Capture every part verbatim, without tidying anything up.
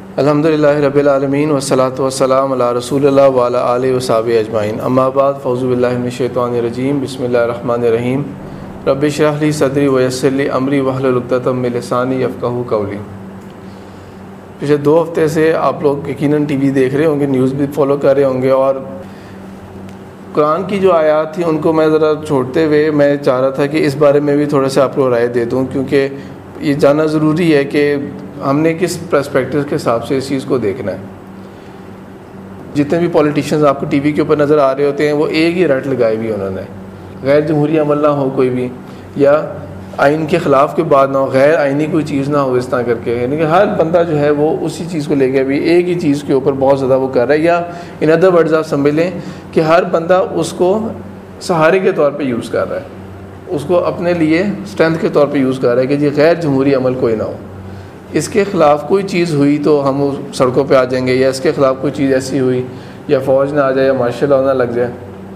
الحمدللہ رب العالمین والصلاۃ والسلام علی رسول اللہ وعلی آلہ وصحبہ اجمعین، اما بعد، فاعوذ باللہ من الشیطان الرجیم، بسم اللہ الرحمن الرحیم۔ رب اشرح لی صدری ویسر لی امری واحلل عقدۃ من لسانی یفقہوا قولی۔ پچھلے دو ہفتے سے آپ لوگ یقیناً ٹی وی دیکھ رہے ہوں گے، نیوز بھی فالو کر رہے ہوں گے، اور قرآن کی جو آیات تھیں ان کو میں ذرا چھوڑتے ہوئے میں چاہ رہا تھا کہ اس بارے میں بھی تھوڑا سا آپ کو رائے دے دوں، کیونکہ یہ جاننا ضروری ہے کہ ہم نے کس پرسپیکٹو کے حساب سے اس چیز کو دیکھنا ہے۔ جتنے بھی پولیٹیشینز آپ کو ٹی وی کے اوپر نظر آ رہے ہوتے ہیں وہ ایک ہی رٹ لگائی ہوئی انہوں نے، غیر جمہوری عمل نہ ہو کوئی بھی، یا آئین کے خلاف کوئی بات نہ ہو، غیر آئینی کوئی چیز نہ ہو اس طرح کر کے، یعنی کہ ہر بندہ جو ہے وہ اسی چیز کو لے کے بھی ایک ہی چیز کے اوپر بہت زیادہ وہ کر رہا ہے، یا ان ادر ورڈز آپ سمجھ لیں کہ ہر بندہ اس کو سہارے کے طور پہ یوز کر رہا ہے، اس کو اپنے لیے اسٹرینتھ کے طور پہ یوز کر رہا ہے کہ جی غیر جمہوری عمل کوئی نہ ہو، اس کے خلاف کوئی چیز ہوئی تو ہم سڑکوں پہ آ جائیں گے، یا اس کے خلاف کوئی چیز ایسی ہوئی یا فوج نہ آ جائے یا مارشل لاء نہ لگ جائے۔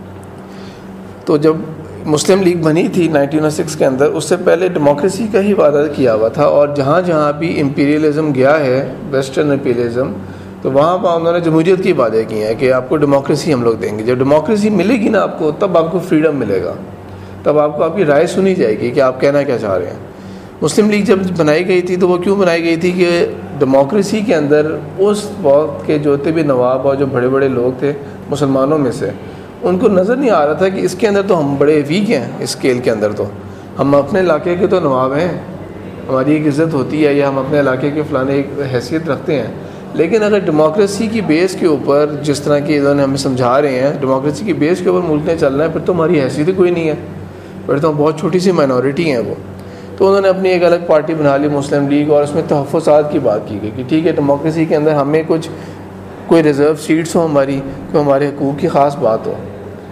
تو جب مسلم لیگ بنی تھی نائنٹین او سکس کے اندر، اس سے پہلے ڈیموکریسی کا ہی وعدہ کیا ہوا تھا، اور جہاں جہاں بھی امپیریلزم گیا ہے، ویسٹرن امپیریلزم، تو وہاں پر انہوں نے جمہوریت کی باتیں کی ہیں کہ آپ کو ڈیموکریسی ہم لوگ دیں گے، جب ڈیموکریسی ملے گی نا آپ کو، تب آپ کو فریڈم ملے گا، تب آپ کو آپ کی رائے سنی جائے گی کہ آپ کہنا کیا چاہ رہے ہیں۔ مسلم لیگ جب بنائی گئی تھی تو وہ کیوں بنائی گئی تھی کہ ڈیموکریسی کے اندر اس وقت کے جو بھی نواب اور جو بڑے بڑے لوگ تھے مسلمانوں میں سے، ان کو نظر نہیں آ رہا تھا کہ اس کے اندر تو ہم بڑے ویک ہیں، اس اسکیل کے اندر تو ہم اپنے علاقے کے تو نواب ہیں، ہماری ایک عزت ہوتی ہے، یا ہم اپنے علاقے کے فلانے ایک حیثیت رکھتے ہیں، لیکن اگر ڈیموکریسی کی بیس کے اوپر جس طرح کی انہوں نے ہمیں سمجھا رہے ہیں، ڈیموکریسی کی بیس کے اوپر ملک نے چلنا ہے، پھر تو ہماری حیثیت ہی کوئی نہیں ہے، پھر تو ہم بہت چھوٹی سی مائنورٹی ہیں وہ۔ تو انہوں نے اپنی ایک الگ پارٹی بنا لی مسلم لیگ، اور اس میں تحفظات کی بات کی گئی کہ ٹھیک ہے ڈیموکریسی کے اندر ہمیں کچھ کوئی ریزرو سیٹس ہوں ہماری، کہ ہمارے حقوق کی خاص بات ہو۔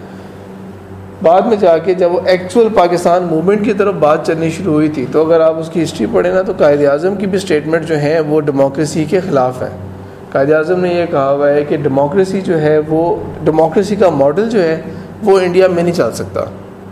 بعد میں جا کے جب وہ ایکچوئل پاکستان موومنٹ کی طرف بات چلنی شروع ہوئی تھی، تو اگر آپ اس کی ہسٹری پڑھیں نا تو قائد اعظم کی بھی اسٹیٹمنٹ جو ہیں وہ ڈیموکریسی کے خلاف ہیں۔ قائد اعظم نے یہ کہا ہوا ہے کہ ڈیموکریسی جو ہے وہ ڈیموکریسی کا ماڈل جو ہے وہ انڈیا میں نہیں چل سکتا،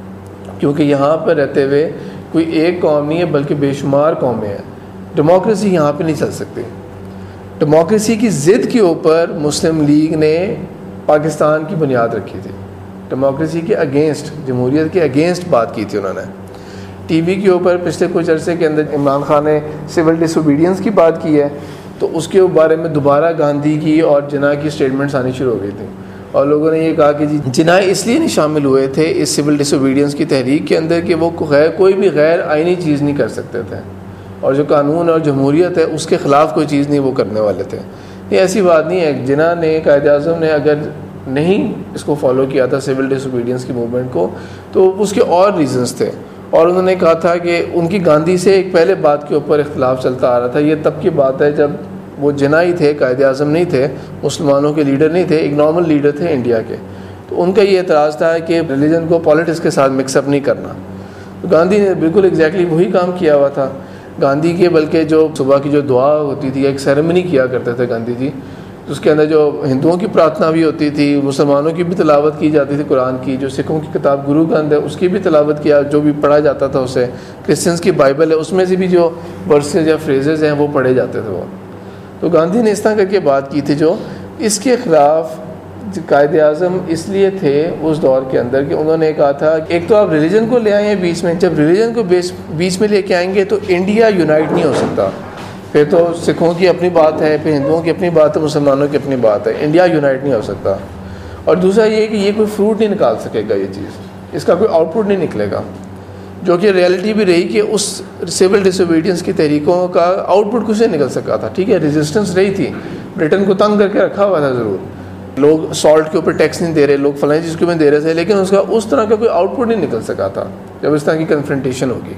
کیونکہ یہاں پر رہتے ہوئے کوئی ایک قوم نہیں ہے بلکہ بے شمار قومیں ہیں، ڈیموکریسی یہاں پہ نہیں چل سکتی۔ ڈیموکریسی کی ضد کے اوپر مسلم لیگ نے پاکستان کی بنیاد رکھی تھی، ڈیموکریسی کے اگینسٹ، جمہوریت کے اگینسٹ بات کی تھی انہوں نے۔ ٹی وی کے اوپر پچھلے کچھ عرصے کے اندر عمران خان نے سول ڈس اوبیڈینس کی بات کی ہے، تو اس کے بارے میں دوبارہ گاندھی کی اور جناح کی اسٹیٹمنٹس آنی شروع ہو گئی تھیں، اور لوگوں نے یہ کہا کہ جی جناح اس لیے نہیں شامل ہوئے تھے اس سول ڈس اوبیڈینس کی تحریک کے اندر کہ وہ غیر کوئی بھی غیر آئینی چیز نہیں کر سکتے تھے، اور جو قانون اور جمہوریت ہے اس کے خلاف کوئی چیز نہیں وہ کرنے والے تھے۔ یہ ایسی بات نہیں ہے، جناح نے، قائد اعظم نے اگر نہیں اس کو فالو کیا تھا سول ڈس اوبیڈینس کی موومنٹ کو، تو اس کے اور ریزنز تھے، اور انہوں نے کہا تھا کہ ان کی گاندھی سے ایک پہلے بات کے اوپر اختلاف چلتا آ رہا تھا۔ یہ تب کی بات ہے جب وہ جناح ہی تھے، قائد اعظم نہیں تھے، مسلمانوں کے لیڈر نہیں تھے، ایک نارمل لیڈر تھے انڈیا کے۔ تو ان کا یہ اعتراض تھا کہ ریلیجن کو پالیٹکس کے ساتھ مکس اپ نہیں کرنا۔ تو گاندھی نے بالکل ایگزیکٹلی وہی کام کیا ہوا تھا۔ گاندھی کے بلکہ جو صبح کی جو دعا ہوتی تھی، ایک سیریمنی کیا کرتے تھے گاندھی جی، اس کے اندر جو ہندوؤں کی پرارتھنا بھی ہوتی تھی، مسلمانوں کی بھی تلاوت کی جاتی تھی قرآن کی، جو سکھوں کی کتاب گرو گرنتھ ہے اس کی بھی تلاوت کیا، جو بھی پڑھا جاتا تھا اسے، کرسچنس کی بائبل ہے اس میں سے بھی جو ورسز یا فریزز ہیں وہ پڑھے جاتے تھے وہ۔ تو گاندھی نے اس طرح کر کے بات کی تھی، جو اس کے خلاف قائد اعظم اس لیے تھے اس دور کے اندر کہ انہوں نے کہا تھا کہ ایک تو آپ ریلیجن کو لے آئیں ہیں بیچ میں، جب ریلیجن کو بیچ میں لے کے آئیں گے تو انڈیا یونائٹ نہیں ہو سکتا، پھر تو سکھوں کی اپنی بات ہے، پھر ہندوؤں کی اپنی بات ہے، مسلمانوں کی اپنی بات ہے، انڈیا یونائٹ نہیں ہو سکتا۔ اور دوسرا یہ کہ یہ کوئی فروٹ نہیں نکال سکے گا، یہ چیز اس کا کوئی آؤٹ پٹ نہیں نکلے گا، جو کہ ریئلٹی بھی رہی کہ اس سول ڈس اوبیڈینس کی تحریکوں کا آؤٹ پٹ کچھ نہیں نکل سکا تھا۔ ٹھیک ہے ریزسٹنس رہی تھی، برٹن کو تنگ کر کے رکھا ہوا تھا ضرور، لوگ سالٹ کے اوپر ٹیکس نہیں دے رہے، لوگ فلاں چیز کے اوپر دے رہے تھے، لیکن اس کا اس طرح کا کوئی آؤٹ پٹ نہیں نکل سکا تھا جب اس طرح کی کنفرنٹیشن ہوگی۔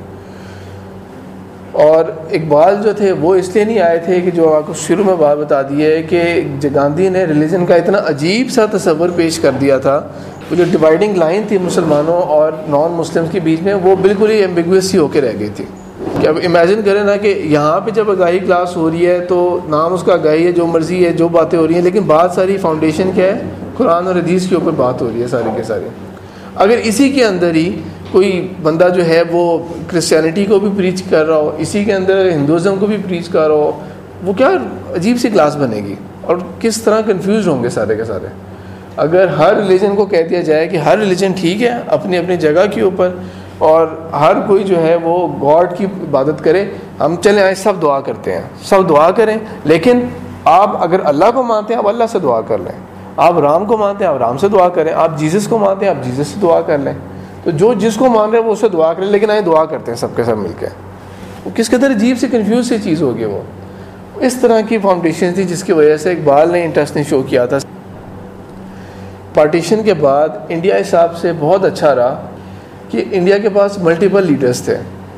اور اقبال جو تھے وہ اس لیے نہیں آئے تھے کہ جو آپ کو شروع میں بات بتا دی ہے کہ گاندھی نے ریلیجن کا اتنا عجیب سا تصور پیش کر دیا تھا، وہ جو ڈیوائڈنگ لائن تھی مسلمانوں اور نان مسلمس کے بیچ میں، وہ بالکل ہی ایمبیگوس سی ہو کے رہ گئی تھی۔ کہ اب امیجن کریں نا کہ یہاں پہ جب آگاہی کلاس ہو رہی ہے تو نام اس کا آگاہی ہے، جو مرضی ہے جو باتیں ہو رہی ہیں، لیکن بات ساری فاؤنڈیشن کیا ہے، قرآن اور حدیث کے اوپر بات ہو رہی ہے ساری کے ساری۔ اگر اسی کے اندر ہی کوئی بندہ جو ہے وہ کرسچینٹی کو بھی پریچ کر رہا ہو، اسی کے اندر ہندوازم کو بھی پریچ کر رہا ہو، وہ کیا عجیب سی کلاس بنے گی, اور کس طرح کنفیوز ہوں گے سارے کے سارے. اگر ہر ریلیجن کو کہہ دیا جائے کہ ہر ریلیجن ٹھیک ہے اپنی اپنی جگہ کے اوپر, اور ہر کوئی جو ہے وہ گاڈ کی عبادت کرے, ہم چلیں آئے سب دعا کرتے ہیں, سب دعا کریں, لیکن آپ اگر اللہ کو مانتے ہیں آپ اللہ سے دعا کر لیں, آپ رام کو مانتے ہیں آپ رام سے دعا کریں, آپ جیزس کو مانتے ہیں آپ جیزس سے دعا کر لیں. تو جو جس کو مان رہے ہیں وہ اس سے دعا کریں, لیکن آئے دعا کرتے ہیں سب کے سب مل کے. وہ کس قدر عجیب سی کنفیوز سی چیز ہوگی. وہ اس طرح کی فاؤنڈیشن تھی جس کی وجہ سے اقبال نے انٹرسٹ نہیں شو کیا تھا. پارٹیشن کے بعد انڈیا حساب سے بہت اچھا رہا کہ انڈیا کے پاس ملٹیپل لیڈرز تھے.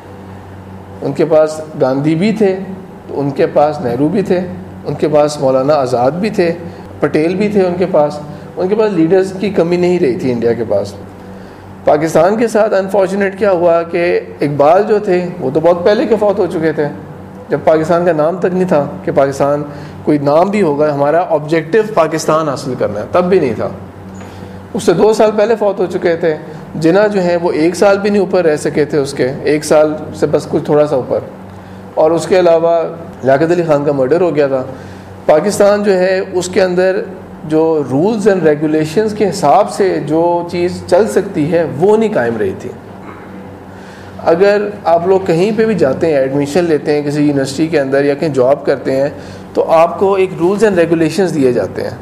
ان کے پاس گاندھی بھی تھے, ان کے پاس نہرو بھی تھے, ان کے پاس مولانا آزاد بھی تھے, پٹیل بھی تھے, ان کے پاس ان کے پاس لیڈرز کی کمی نہیں رہی تھی انڈیا کے پاس. پاکستان کے ساتھ انفارچونیٹ کیا ہوا کہ اقبال جو تھے وہ تو بہت پہلے کے فوت ہو چکے تھے, جب پاکستان کا نام تک نہیں تھا کہ پاکستان کوئی نام بھی ہوگا, ہمارا آبجیکٹو پاکستان حاصل کرنا ہے, تب بھی نہیں تھا. اس سے دو سال پہلے فوت ہو چکے تھے. جناح جو ہیں وہ ایک سال بھی نہیں اوپر رہ سکے تھے, اس کے ایک سال سے بس کچھ تھوڑا سا اوپر. اور اس کے علاوہ لیاقت علی خان کا مرڈر ہو گیا تھا. پاکستان جو ہے اس کے اندر جو رولز اینڈ ریگولیشنز کے حساب سے جو چیز چل سکتی ہے وہ نہیں قائم رہی تھی. اگر آپ لوگ کہیں پہ بھی جاتے ہیں, ایڈمیشن لیتے ہیں کسی یونیورسٹی کے اندر یا کہیں جاب کرتے ہیں, تو آپ کو ایک رولز اینڈ ریگولیشنز دیے جاتے ہیں.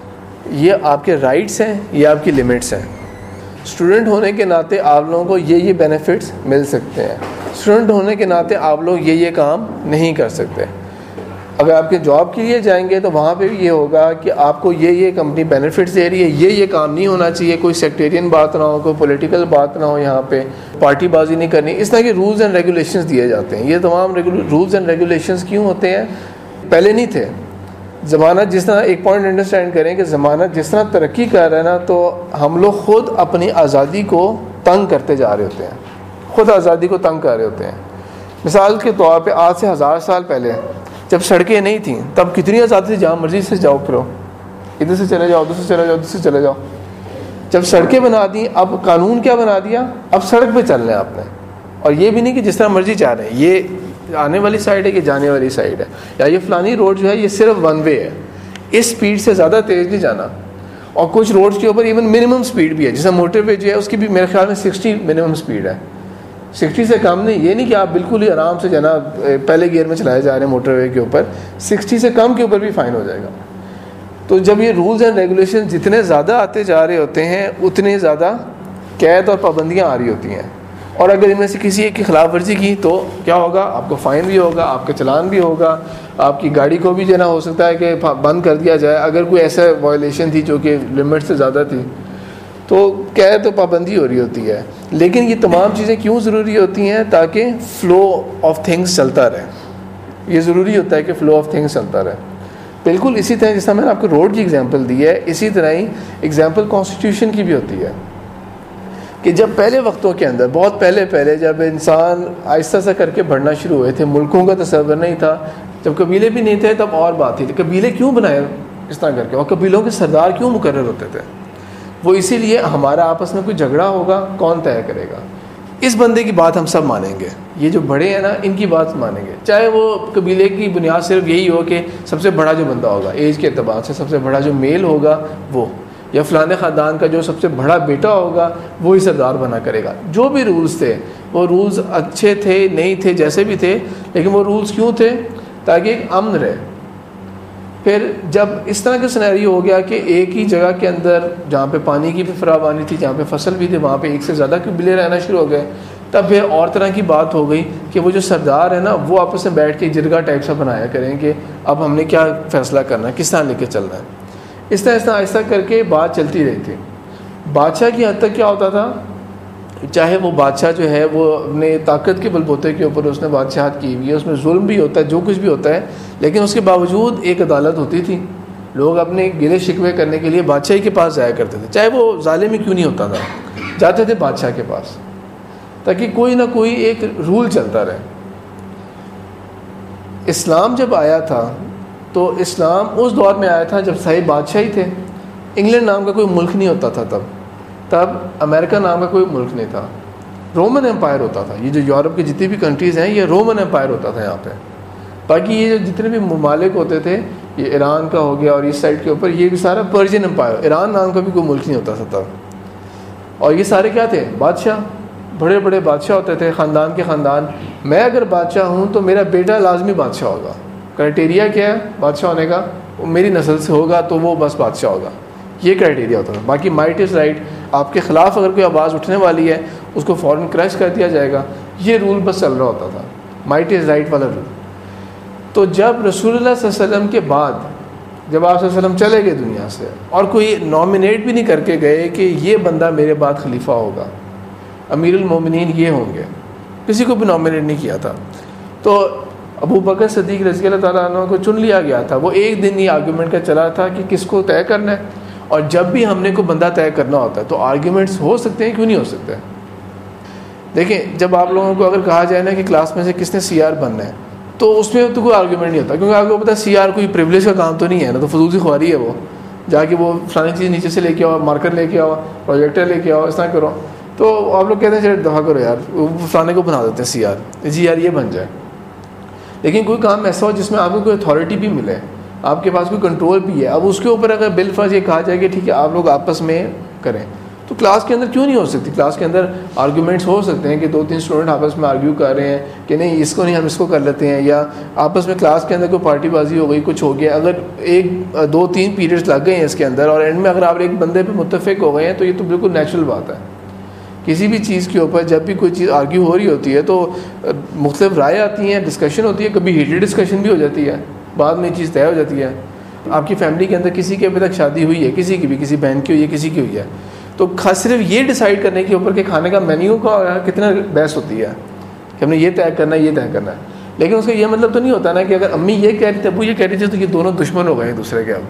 یہ آپ کے رائٹس ہیں, یہ آپ کی لمٹس ہیں. اسٹوڈنٹ ہونے کے ناطے آپ لوگوں کو یہ یہ بینیفٹس مل سکتے ہیں, اسٹوڈنٹ ہونے کے ناطے آپ لوگ یہ یہ کام نہیں کر سکتے. اگر آپ کے جاب کے لیے جائیں گے تو وہاں پہ بھی یہ ہوگا کہ آپ کو یہ یہ کمپنی بینیفٹس دے رہی ہے, یہ یہ کام نہیں ہونا چاہیے, کوئی سیکٹیرین بات نہ ہو, کوئی پولیٹیکل بات نہ ہو, یہاں پہ پارٹی بازی نہیں کرنی. اس طرح کے رولز اینڈ ریگولیشنز دیے جاتے ہیں. یہ تمام رولز اینڈ ریگولیشنز کیوں ہوتے ہیں؟ پہلے نہیں تھے. زمانہ جس طرح, ایک پوائنٹ انڈرسٹینڈ کریں کہ زمانہ جس طرح ترقی کر رہا ہے نا, تو ہم لوگ خود اپنی آزادی کو تنگ کرتے جا رہے ہوتے ہیں, خود آزادی کو تنگ کر رہے ہوتے ہیں. مثال کے طور پہ آج سے ہزار سال پہلے جب سڑکیں نہیں تھیں تب کتنی آزادی تھی, جہاں مرضی سے جاؤ پھرو, ادھر سے چلے جاؤ, ادھر سے چلے جاؤ, ادھر سے چلے جاؤ. جب سڑکیں بنا دیں, اب قانون کیا بنا دیا, اب سڑک پہ چلنا ہے آپ نے, اور یہ بھی نہیں کہ جس طرح مرضی چاہ رہے ہیں, یہ آنے والی سائڈ ہے کہ جانے والی سائڈ ہے, یا یہ فلانی روڈ جو ہے یہ صرف ون وے ہے, اس سپیڈ سے زیادہ تیز نہیں جانا. اور کچھ روڈز کے اوپر ایون منیمم سپیڈ بھی ہے, جیسے موٹر وے جو ہے اس کی بھی میرے خیال میں سکسٹی منیمم سپیڈ ہے, سکسٹی سے کم نہیں. یہ نہیں کہ آپ بالکل ہی آرام سے جنا پہلے گیئر میں چلائے جا رہے ہیں موٹر وے کے اوپر, سکسٹی سے کم کے اوپر بھی فائن ہو جائے گا. تو جب یہ رولز اینڈ ریگولیشن جتنے زیادہ آتے جا رہے ہوتے ہیں اتنے زیادہ قید اور پابندیاں آ رہی ہوتی ہیں. اور اگر ان میں سے کسی ایک کی خلاف ورزی کی تو کیا ہوگا, آپ کو فائن بھی ہوگا, آپ کا چلان بھی ہوگا, آپ کی گاڑی کو بھی جو ہے نا ہو سکتا ہے کہ بند کر دیا جائے اگر کوئی ایسا وائلیشن تھی جو کہ لمٹ سے زیادہ تھی. تو قید تو پابندی ہو رہی ہوتی ہے. لیکن یہ تمام چیزیں کیوں ضروری ہوتی ہیں؟ تاکہ فلو آف تھنگس چلتا رہے. یہ ضروری ہوتا ہے کہ فلو آف تھنگس چلتا رہے. بالکل اسی طرح جس طرح میں نے آپ کو روڈ کی ایگزامپل دی ہے, اسی طرح ہی ایگزامپل کانسٹیٹیوشن کی بھی ہوتی ہے. کہ جب پہلے وقتوں کے اندر, بہت پہلے پہلے جب انسان آہستہ سا کر کے بڑھنا شروع ہوئے تھے, ملکوں کا تصور نہیں تھا, جب قبیلے بھی نہیں تھے تب اور بات تھی. قبیلے کیوں بنائے اس طرح کر کے, اور قبیلوں کے سردار کیوں مقرر ہوتے تھے؟ وہ اسی لیے ہمارا آپس میں کوئی جھگڑا ہوگا کون طے کرے گا, اس بندے کی بات ہم سب مانیں گے, یہ جو بڑے ہیں نا ان کی بات مانیں گے, چاہے وہ قبیلے کی بنیاد صرف یہی ہو کہ سب سے بڑا جو بندہ ہوگا ایج کے اعتبار سے, سب سے بڑا جو میل ہوگا وہ, یا فلانے خاندان کا جو سب سے بڑا بیٹا ہوگا وہی سردار بنا کرے گا. جو بھی رولز تھے وہ رولز اچھے تھے نہیں تھے جیسے بھی تھے, لیکن وہ رولز کیوں تھے؟ تاکہ ایک امن رہے. پھر جب اس طرح کا سینیریو ہو گیا کہ ایک ہی جگہ کے اندر جہاں پہ پانی کی بھی فراوانی تھی, جہاں پہ فصل بھی تھی, وہاں پہ ایک سے زیادہ قبیلے رہنا شروع ہو گئے, تب پھر اور طرح کی بات ہو گئی کہ وہ جو سردار ہے نا وہ آپس میں بیٹھ کے جرگا ٹائپ سا بنایا کریں کہ اب ہم نے کیا فیصلہ کرنا ہے, کس طرح لے کے چلنا ہے. اس طرح اس طرح آہستہ کر کے بات چلتی رہی تھی. بادشاہ کی حد تک کیا ہوتا تھا, چاہے وہ بادشاہ جو ہے وہ اپنے طاقت کے بل بوتے کے اوپر اس نے بادشاہت کی ہوئی ہے, اس میں ظلم بھی ہوتا ہے, جو کچھ بھی ہوتا ہے, لیکن اس کے باوجود ایک عدالت ہوتی تھی. لوگ اپنے گلے شکوے کرنے کے لیے بادشاہی کے پاس جایا کرتے تھے, چاہے وہ ظالم ہی کیوں نہیں ہوتا تھا, جاتے تھے بادشاہ کے پاس, تاکہ کوئی نہ کوئی ایک رول چلتا رہے. اسلام جب آیا تھا تو اسلام اس دور میں آیا تھا جب صحیح بادشاہی تھے. انگلینڈ نام کا کوئی ملک نہیں ہوتا تھا تب, تب امریکہ نام کا کوئی ملک نہیں تھا, رومن امپائر ہوتا تھا. یہ جو یورپ کی جتنی بھی کنٹریز ہیں یہ رومن امپائر ہوتا تھا یہاں پہ. باقی یہ جو جتنے بھی ممالک ہوتے تھے، یہ ایران کا ہو گیا اور اس سائڈ کے اوپر یہ بھی سارا پرشین امپائر، ایران نام کا بھی کوئی ملک نہیں ہوتا تھا. اور یہ سارے کیا تھے؟ بادشاہ، بڑے بڑے بادشاہ ہوتے تھے، خاندان کے خاندان. میں اگر بادشاہ ہوں تو میرا بیٹا لازمی بادشاہ ہوگا. کرائٹیریا کیا ہے بادشاہ ہونے کا؟ وہ میری نسل سے ہوگا تو وہ بس بادشاہ ہوگا. یہ کرائٹیریا ہوتا تھا. باقی مائٹ از رائٹ، آپ کے خلاف اگر کوئی آواز اٹھنے والی ہے اس کو فوراً کریش کر دیا جائے گا. یہ رول بس چل رہا ہوتا تھا، مائٹ از رائٹ والا رول. تو جب رسول اللہ صلی اللہ علیہ وسلم کے بعد جب آپ صلی اللہ علیہ وسلم چلے گئے دنیا سے اور کوئی نامینیٹ بھی نہیں کر کے گئے کہ یہ بندہ میرے بعد خلیفہ ہوگا، امیر المومنین یہ ہوں گے، کسی کو بھی نامینیٹ نہیں کیا تھا. تو ابو بکر صدیق رضی اللہ تعالیٰ عنہ کو چن لیا گیا تھا. وہ ایک دن یہ آرگیومنٹ کا چلا تھا کہ کس کو طے کرنا ہے. اور جب بھی ہم نے کوئی بندہ طے کرنا ہوتا ہے تو آرگیومنٹس ہو سکتے ہیں، کیوں نہیں ہو سکتے؟ دیکھیں، جب آپ لوگوں کو اگر کہا جائے نا کہ کلاس میں سے کس نے سی آر بننا ہے تو اس میں تو کوئی آرگیومنٹ نہیں ہوتا، کیونکہ آپ کو پتا سی آر کوئی پریولیج کا کام تو نہیں ہے نا، تو فضول سی خواری ہے. وہ جا کے وہ فلانی چیز نیچے سے لے کے آؤ، مارکر لے کے آؤ، پروجیکٹر لے کے آؤ، اس طرح کرو. تو آپ لوگ کہتے ہیں چلے دفعہ کرو یار، فلانے کو بنا دیتے ہیں سی آر، جی یار یہ بن جائے. لیکن کوئی کام ایسا ہو جس میں آپ کو کوئی اتھارٹی بھی ملے، آپ کے پاس کوئی کنٹرول بھی ہے. اب اس کے اوپر اگر بالفرض یہ کہا جائے کہ ٹھیک ہے آپ لوگ آپس میں کریں، تو کلاس کے اندر کیوں نہیں ہو سکتی؟ کلاس کے اندر آرگیومنٹس ہو سکتے ہیں کہ دو تین اسٹوڈنٹ آپس میں آرگیو کر رہے ہیں کہ نہیں اس کو نہیں ہم اس کو کر لیتے ہیں، یا آپس میں کلاس کے اندر کوئی پارٹی بازی ہو گئی، کچھ ہو گیا. اگر ایک دو تین پیریڈس لگ گئے ہیں اس کے اندر اور اینڈ میں اگر آپ ایک بندے پہ متفق ہو گئے ہیں تو یہ تو بالکل نیچرل بات ہے. کسی بھی چیز کے اوپر جب بھی کوئی چیز آرگیو ہو رہی ہوتی ہے تو مختلف رائے آتی ہیں، ڈسکشن ہوتی ہے، کبھی ہیٹڈ ڈسکشن بھی ہو جاتی ہے، بعد میں یہ چیز طے ہو جاتی ہے. آپ کی فیملی کے اندر کسی کے ابھی تک شادی ہوئی ہے، کسی کی بھی، کسی بہن کی ہوئی ہے، کسی کی ہوئی ہے، تو خاص صرف یہ ڈیسائیڈ کرنے کے اوپر کہ کھانے کا مینیو کا کتنا بحث ہوتی ہے کہ ہم نے یہ طے کرنا ہے، یہ طے کرنا ہے. لیکن اس کا یہ مطلب تو نہیں ہوتا نا کہ اگر امی یہ کہہ رہی تھی ابو یہ کہہ رہی تھی تو یہ دونوں دشمن ہو گئے ایک دوسرے کے.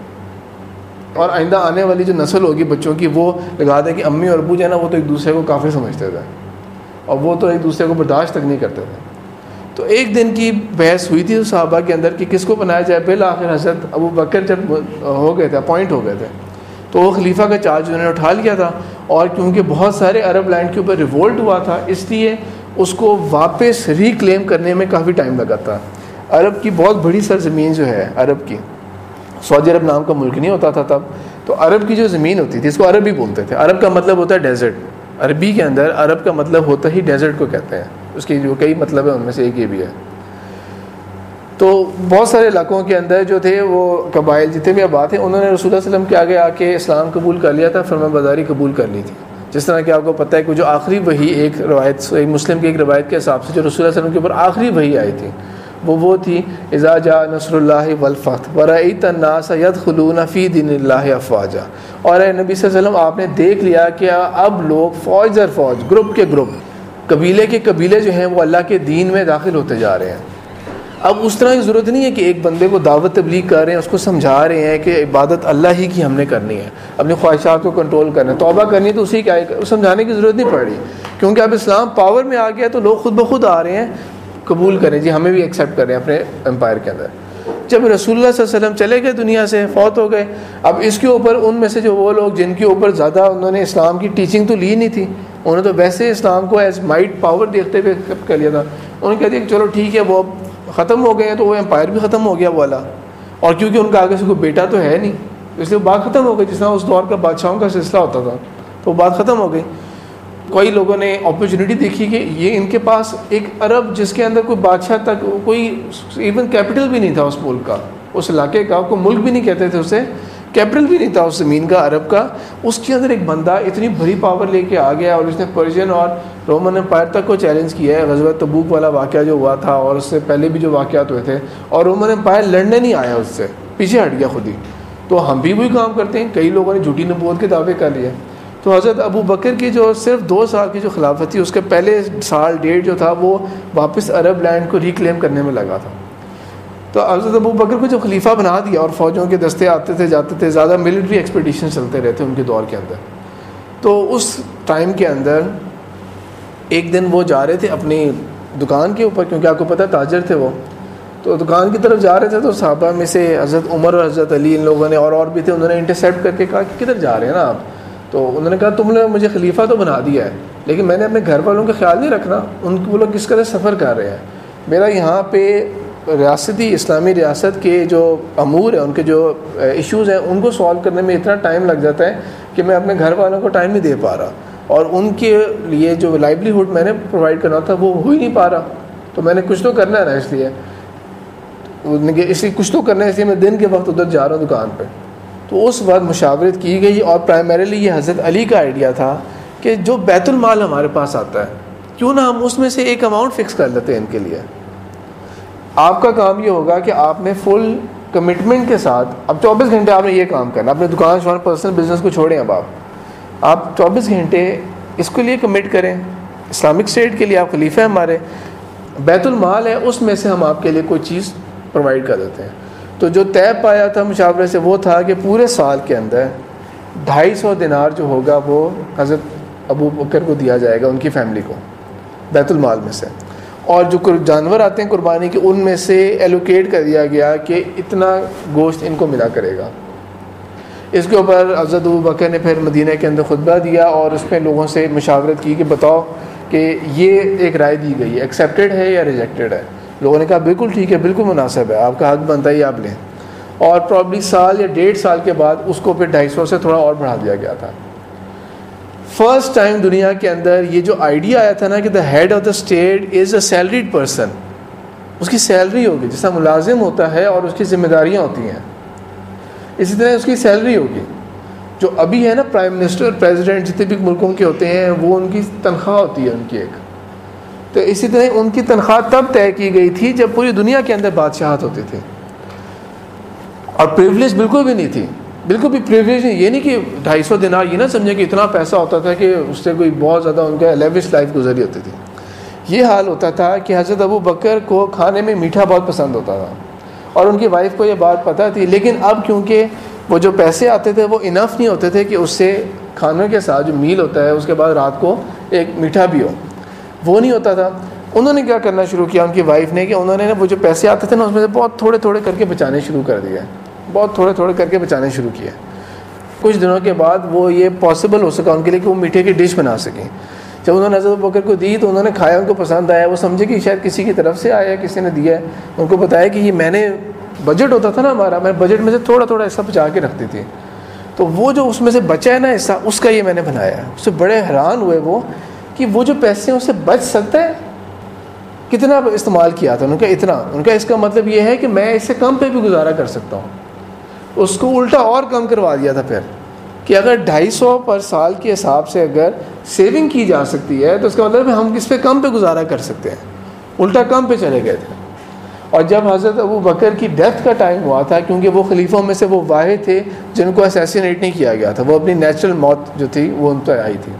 اب اور آئندہ آنے والی جو نسل ہوگی بچوں کی وہ لگا دے کہ امی اور ابو جو ہے نا وہ تو ایک دوسرے کو کافر سمجھتے تھے اور وہ تو ایک دوسرے کو برداشت تک نہیں کرتے تھے. تو ایک دن کی بحث ہوئی تھی صحابہ کے اندر کہ کس کو بنایا جائے. بالآخر حضرت ابو بکر جب ہو گئے تھے، اپوائنٹ ہو گئے تھے، تو وہ خلیفہ کا چارج انہوں نے اٹھا لیا تھا. اور کیونکہ بہت سارے عرب لینڈ کے اوپر ریوولٹ ہوا تھا اس لیے اس کو واپس ریکلیم کرنے میں کافی ٹائم لگا تھا. عرب کی بہت بڑی سرزمین جو ہے عرب کی، سعودی عرب نام کا ملک نہیں ہوتا تھا تب، تو عرب کی جو زمین ہوتی تھی اس کو عربی بولتے تھے. عرب کا مطلب ہوتا ہے ڈیزرٹ. عربی کے اندر عرب کا مطلب ہوتا ہی ڈیزرٹ کو کہتے ہیں. اس کی جو کئی مطلب ہے ان میں سے ایک یہ بھی ہے. تو بہت سارے علاقوں کے اندر جو تھے وہ قبائل جتنے بھی آباد ہیں انہوں نے رسول اللہ صلی اللہ علیہ وسلم کے آگے آ کے اسلام قبول کر لیا تھا، فرما برداری قبول کر لی تھی. جس طرح کہ آپ کو پتہ ہے کہ جو آخری وحی ایک روایت ایک مسلم کی ایک روایت کے حساب سے جو رسول اللہ صلی اللہ علیہ وسلم کے اوپر آخری وحی آئی تھی وہ وہ تھی اذا جاء نصر اللہ والفتح ورأیت الناس یدخلون فی دین اللہ افواجا. اور اے نبی صلی اللہ علیہ وسلم آپ نے دیکھ لیا کہ اب لوگ فوج در فوج، گروپ کے گروپ، قبیلے کے قبیلے جو ہیں وہ اللہ کے دین میں داخل ہوتے جا رہے ہیں. اب اس طرح کی ضرورت نہیں ہے کہ ایک بندے کو دعوت تبلیغ کر رہے ہیں، اس کو سمجھا رہے ہیں کہ عبادت اللہ ہی کی ہم نے کرنی ہے، اپنی خواہشات کو کنٹرول کرنا ہے، توبہ کرنی ہے تو اسی کا سمجھانے کی ضرورت نہیں پڑ رہی. کیونکہ اب اسلام پاور میں آ گیا تو لوگ خود بخود آ رہے ہیں قبول کریں، جی ہمیں بھی ایکسیپٹ کریں اپنے امپائر کے اندر. جب رسول اللہ صلی اللہ علیہ وسلم چلے گئے دنیا سے، فوت ہو گئے، اب اس کے اوپر ان میں سے جو وہ لوگ جن کے اوپر زیادہ انہوں نے اسلام کی ٹیچنگ تو لی نہیں تھی، انہوں نے تو ویسے اسلام کو ایز مائٹ پاور دیکھتے ہوئے کر لیا تھا. انہوں نے کہہ دیا کہ چلو ٹھیک ہے وہ ختم ہو گئے ہیں تو وہ امپائر بھی ختم ہو گیا والا. اور کیونکہ ان کا آگے سے کوئی بیٹا تو ہے نہیں اس لیے بات ختم ہو گئی. جس طرح اس دور کا بادشاہوں کا سلسلہ ہوتا تھا تو بات ختم ہو گئی. کوئی لوگوں نے اپرچونیٹی دیکھی کہ یہ ان کے پاس ایک عرب جس کے اندر کوئی بادشاہ تک کوئی ایون کیپٹل بھی نہیں تھا اس ملک کا، اس علاقے کا، کوئی ملک بھی نہیں کہتے تھے اسے، کیپٹل بھی نہیں تھا اس زمین کا عرب کا، اس کے اندر ایک بندہ اتنی بڑی پاور لے کے آ گیا اور اس نے پرشین اور رومن امپائر تک کو چیلنج کیا ہے. غزوہ تبوک والا واقعہ جو ہوا تھا اور اس سے پہلے بھی جو واقعات ہوئے تھے، اور رومن امپائر لڑنے نہیں آیا، اس سے پیچھے ہٹ گیا خود ہی. تو ہم بھی وہی کام کرتے ہیں. کئی لوگوں نے جھوٹی نبوت کے دعوے کر لیے. تو حضرت ابو بکر کی جو صرف دو سال کی جو خلافت تھی اس کے پہلے سال ڈیڑھ جو تھا وہ واپس عرب لینڈ کو ریکلیم کرنے میں لگا تھا. تو حضرت ابو بکر کو جو خلیفہ بنا دیا اور فوجوں کے دستے آتے تھے جاتے تھے، زیادہ ملٹری ایکسپیڈیشن چلتے رہتے ان کے دور کے اندر. تو اس ٹائم کے اندر ایک دن وہ جا رہے تھے اپنی دکان کے اوپر، کیونکہ آپ کو پتہ تاجر تھے وہ، تو دکان کی طرف جا رہے تھے. تو صحابہ میں سے حضرت عمر اور حضرت علی ان لوگوں نے اور اور بھی تھے، انہوں نے انٹرسیپٹ کر کے کہا کہ کدھر جا رہے ہیں نا آپ. تو انہوں نے کہا تم نے مجھے خلیفہ تو بنا دیا ہے لیکن میں نے اپنے گھر والوں کا خیال نہیں رکھنا، ان کو وہ لوگ کس قدر سفر کر رہے ہیں. میرا یہاں پہ ریاستی اسلامی ریاست کے جو امور ہیں، ان کے جو ایشوز ہیں، ان کو سالو کرنے میں اتنا ٹائم لگ جاتا ہے کہ میں اپنے گھر والوں کو ٹائم نہیں دے پا رہا، اور ان کے لیے جو لائیولیہوڈ میں نے پرووائڈ کرنا تھا وہ ہو ہی نہیں پا رہا. تو میں نے کچھ تو کرنا ہے نا، اس لیے اس لیے کچھ تو کرنا ہے، اس لیے میں دن کے وقت ادھر جا رہا ہوں دکان پہ. تو اس وقت مشاورت کی گئی، اور پرائمریلی یہ حضرت علی کا آئیڈیا تھا کہ جو بیت المال ہمارے پاس آتا ہے کیوں نہ ہم اس میں سے ایک اماؤنٹ فکس کر لیتے ہیں ان کے لیے. آپ کا کام یہ ہوگا کہ آپ نے فل کمٹمنٹ کے ساتھ، اب چوبیس گھنٹے آپ نے یہ کام کرنا، اپنے دکان شکان پرسنل بزنس کو چھوڑیں، اب آپ آپ چوبیس گھنٹے اس کے لیے کمٹ کریں. اسلامک اسٹیٹ کے لیے آپ خلیفہ ہیں ہمارے، بیت المال ہے اس میں سے ہم آپ کے لیے کوئی چیز پرووائڈ کر دیتے ہیں. تو جو طے پایا تھا مشاورے سے وہ تھا کہ پورے سال کے اندر ڈھائی سو دینار جو ہوگا وہ حضرت ابو بکر کو دیا جائے گا، ان کی فیملی کو، بیت المال میں سے. اور جو جانور آتے ہیں قربانی کے، ان میں سے ایلوکیٹ کر دیا گیا کہ اتنا گوشت ان کو ملا کرے گا. اس کے اوپر حضرت ابو بکر نے پھر مدینہ کے اندر خطبہ دیا اور اس میں لوگوں سے مشاورت کی کہ بتاؤ کہ یہ ایک رائے دی گئی ہے، ایکسیپٹیڈ ہے یا ریجیکٹیڈ ہے. لوگوں نے کہا بالکل ٹھیک ہے، بالکل مناسب ہے، آپ کا حق بنتا ہے یہ آپ لیں. اور پرابلی سال یا ڈیڑھ سال کے بعد اس کو پھر ڈھائی سو سے تھوڑا اور بڑھا دیا گیا تھا. فرسٹ ٹائم دنیا کے اندر یہ جو آئیڈیا آیا تھا نا کہ the head of the state is a salaried person, اس کی سیلری ہوگی جیسا ملازم ہوتا ہے اور اس کی ذمہ داریاں ہوتی ہیں، اسی طرح اس کی سیلری ہوگی. جو ابھی ہے نا پرائم منسٹر پریزیڈنٹ جتنے بھی ملکوں کے ہوتے ہیں وہ ان کی تنخواہ ہوتی ہے ان کی ایک. تو اسی طرح ان کی تنخواہ تب طے کی گئی تھی جب پوری دنیا کے اندر بادشاہت ہوتی تھی، اور پریولیج بالکل بھی نہیں تھی، بالکل بھی پریولیج نہیں. یہ نہیں کہ ڈھائی سو دینار، یہ نہ سمجھے کہ اتنا پیسہ ہوتا تھا کہ اس سے کوئی بہت زیادہ ان کا لیوش لائف گزری ہوتی تھی. یہ حال ہوتا تھا کہ حضرت ابو بکر کو کھانے میں میٹھا بہت پسند ہوتا تھا، اور ان کی وائف کو یہ بات پتہ تھی. لیکن اب کیونکہ وہ جو پیسے آتے تھے وہ انف نہیں ہوتے تھے کہ اس سے کھانے کے ساتھ جو میل ہوتا ہے اس کے بعد رات کو ایک میٹھا بھی ہو، وہ نہیں ہوتا تھا. انہوں نے کیا کرنا شروع کیا ان کی وائف نے کہ انہوں نے وہ جو پیسے آتے تھے نا اس میں سے بہت تھوڑے تھوڑے کر کے بچانے شروع کر دیا، بہت تھوڑے تھوڑے کر کے بچانے شروع کیا. کچھ دنوں کے بعد وہ یہ پاسبل ہو سکا ان کے لیے کہ وہ میٹھے کی ڈش بنا سکیں. جب انہوں نے حضرت ابو بکر کو دی تو انہوں نے کھایا، ان کو پسند آیا، وہ سمجھے کہ شاید کسی کی طرف سے آیا، کسی نے دیا ہے. ان کو بتایا کہ یہ میں نے بجٹ ہوتا تھا نا ہمارا، میں بجٹ میں سے تھوڑا تھوڑا حصہ بچا کے رکھتی تھی، تو وہ جو اس میں سے بچا ہے نا حصہ اس کا یہ میں نے بنایا ہے. اس سے بڑے حیران ہوئے وہ کہ وہ جو پیسے اس سے بچ سکتا ہے، کتنا استعمال کیا تھا. ان کا اتنا، ان کا اس کا مطلب یہ ہے کہ میں اس سے کم پہ بھی گزارا کر سکتا ہوں. اس کو الٹا اور کم کروا دیا تھا پھر کہ اگر ڈھائی سو پر سال کے حساب سے اگر سیونگ کی جا سکتی ہے تو اس کا مطلب ہے ہم اس پہ کم پہ گزارا کر سکتے ہیں. الٹا کم پہ چلے گئے تھے. اور جب حضرت ابو بکر کی ڈیتھ کا ٹائم ہوا تھا، کیونکہ وہ خلیفوں میں سے وہ واحد تھے جن کو اسیسینیٹ نہیں کیا گیا تھا، وہ اپنی نیچرل موت جو تھی وہ ان پہ آئی تھی.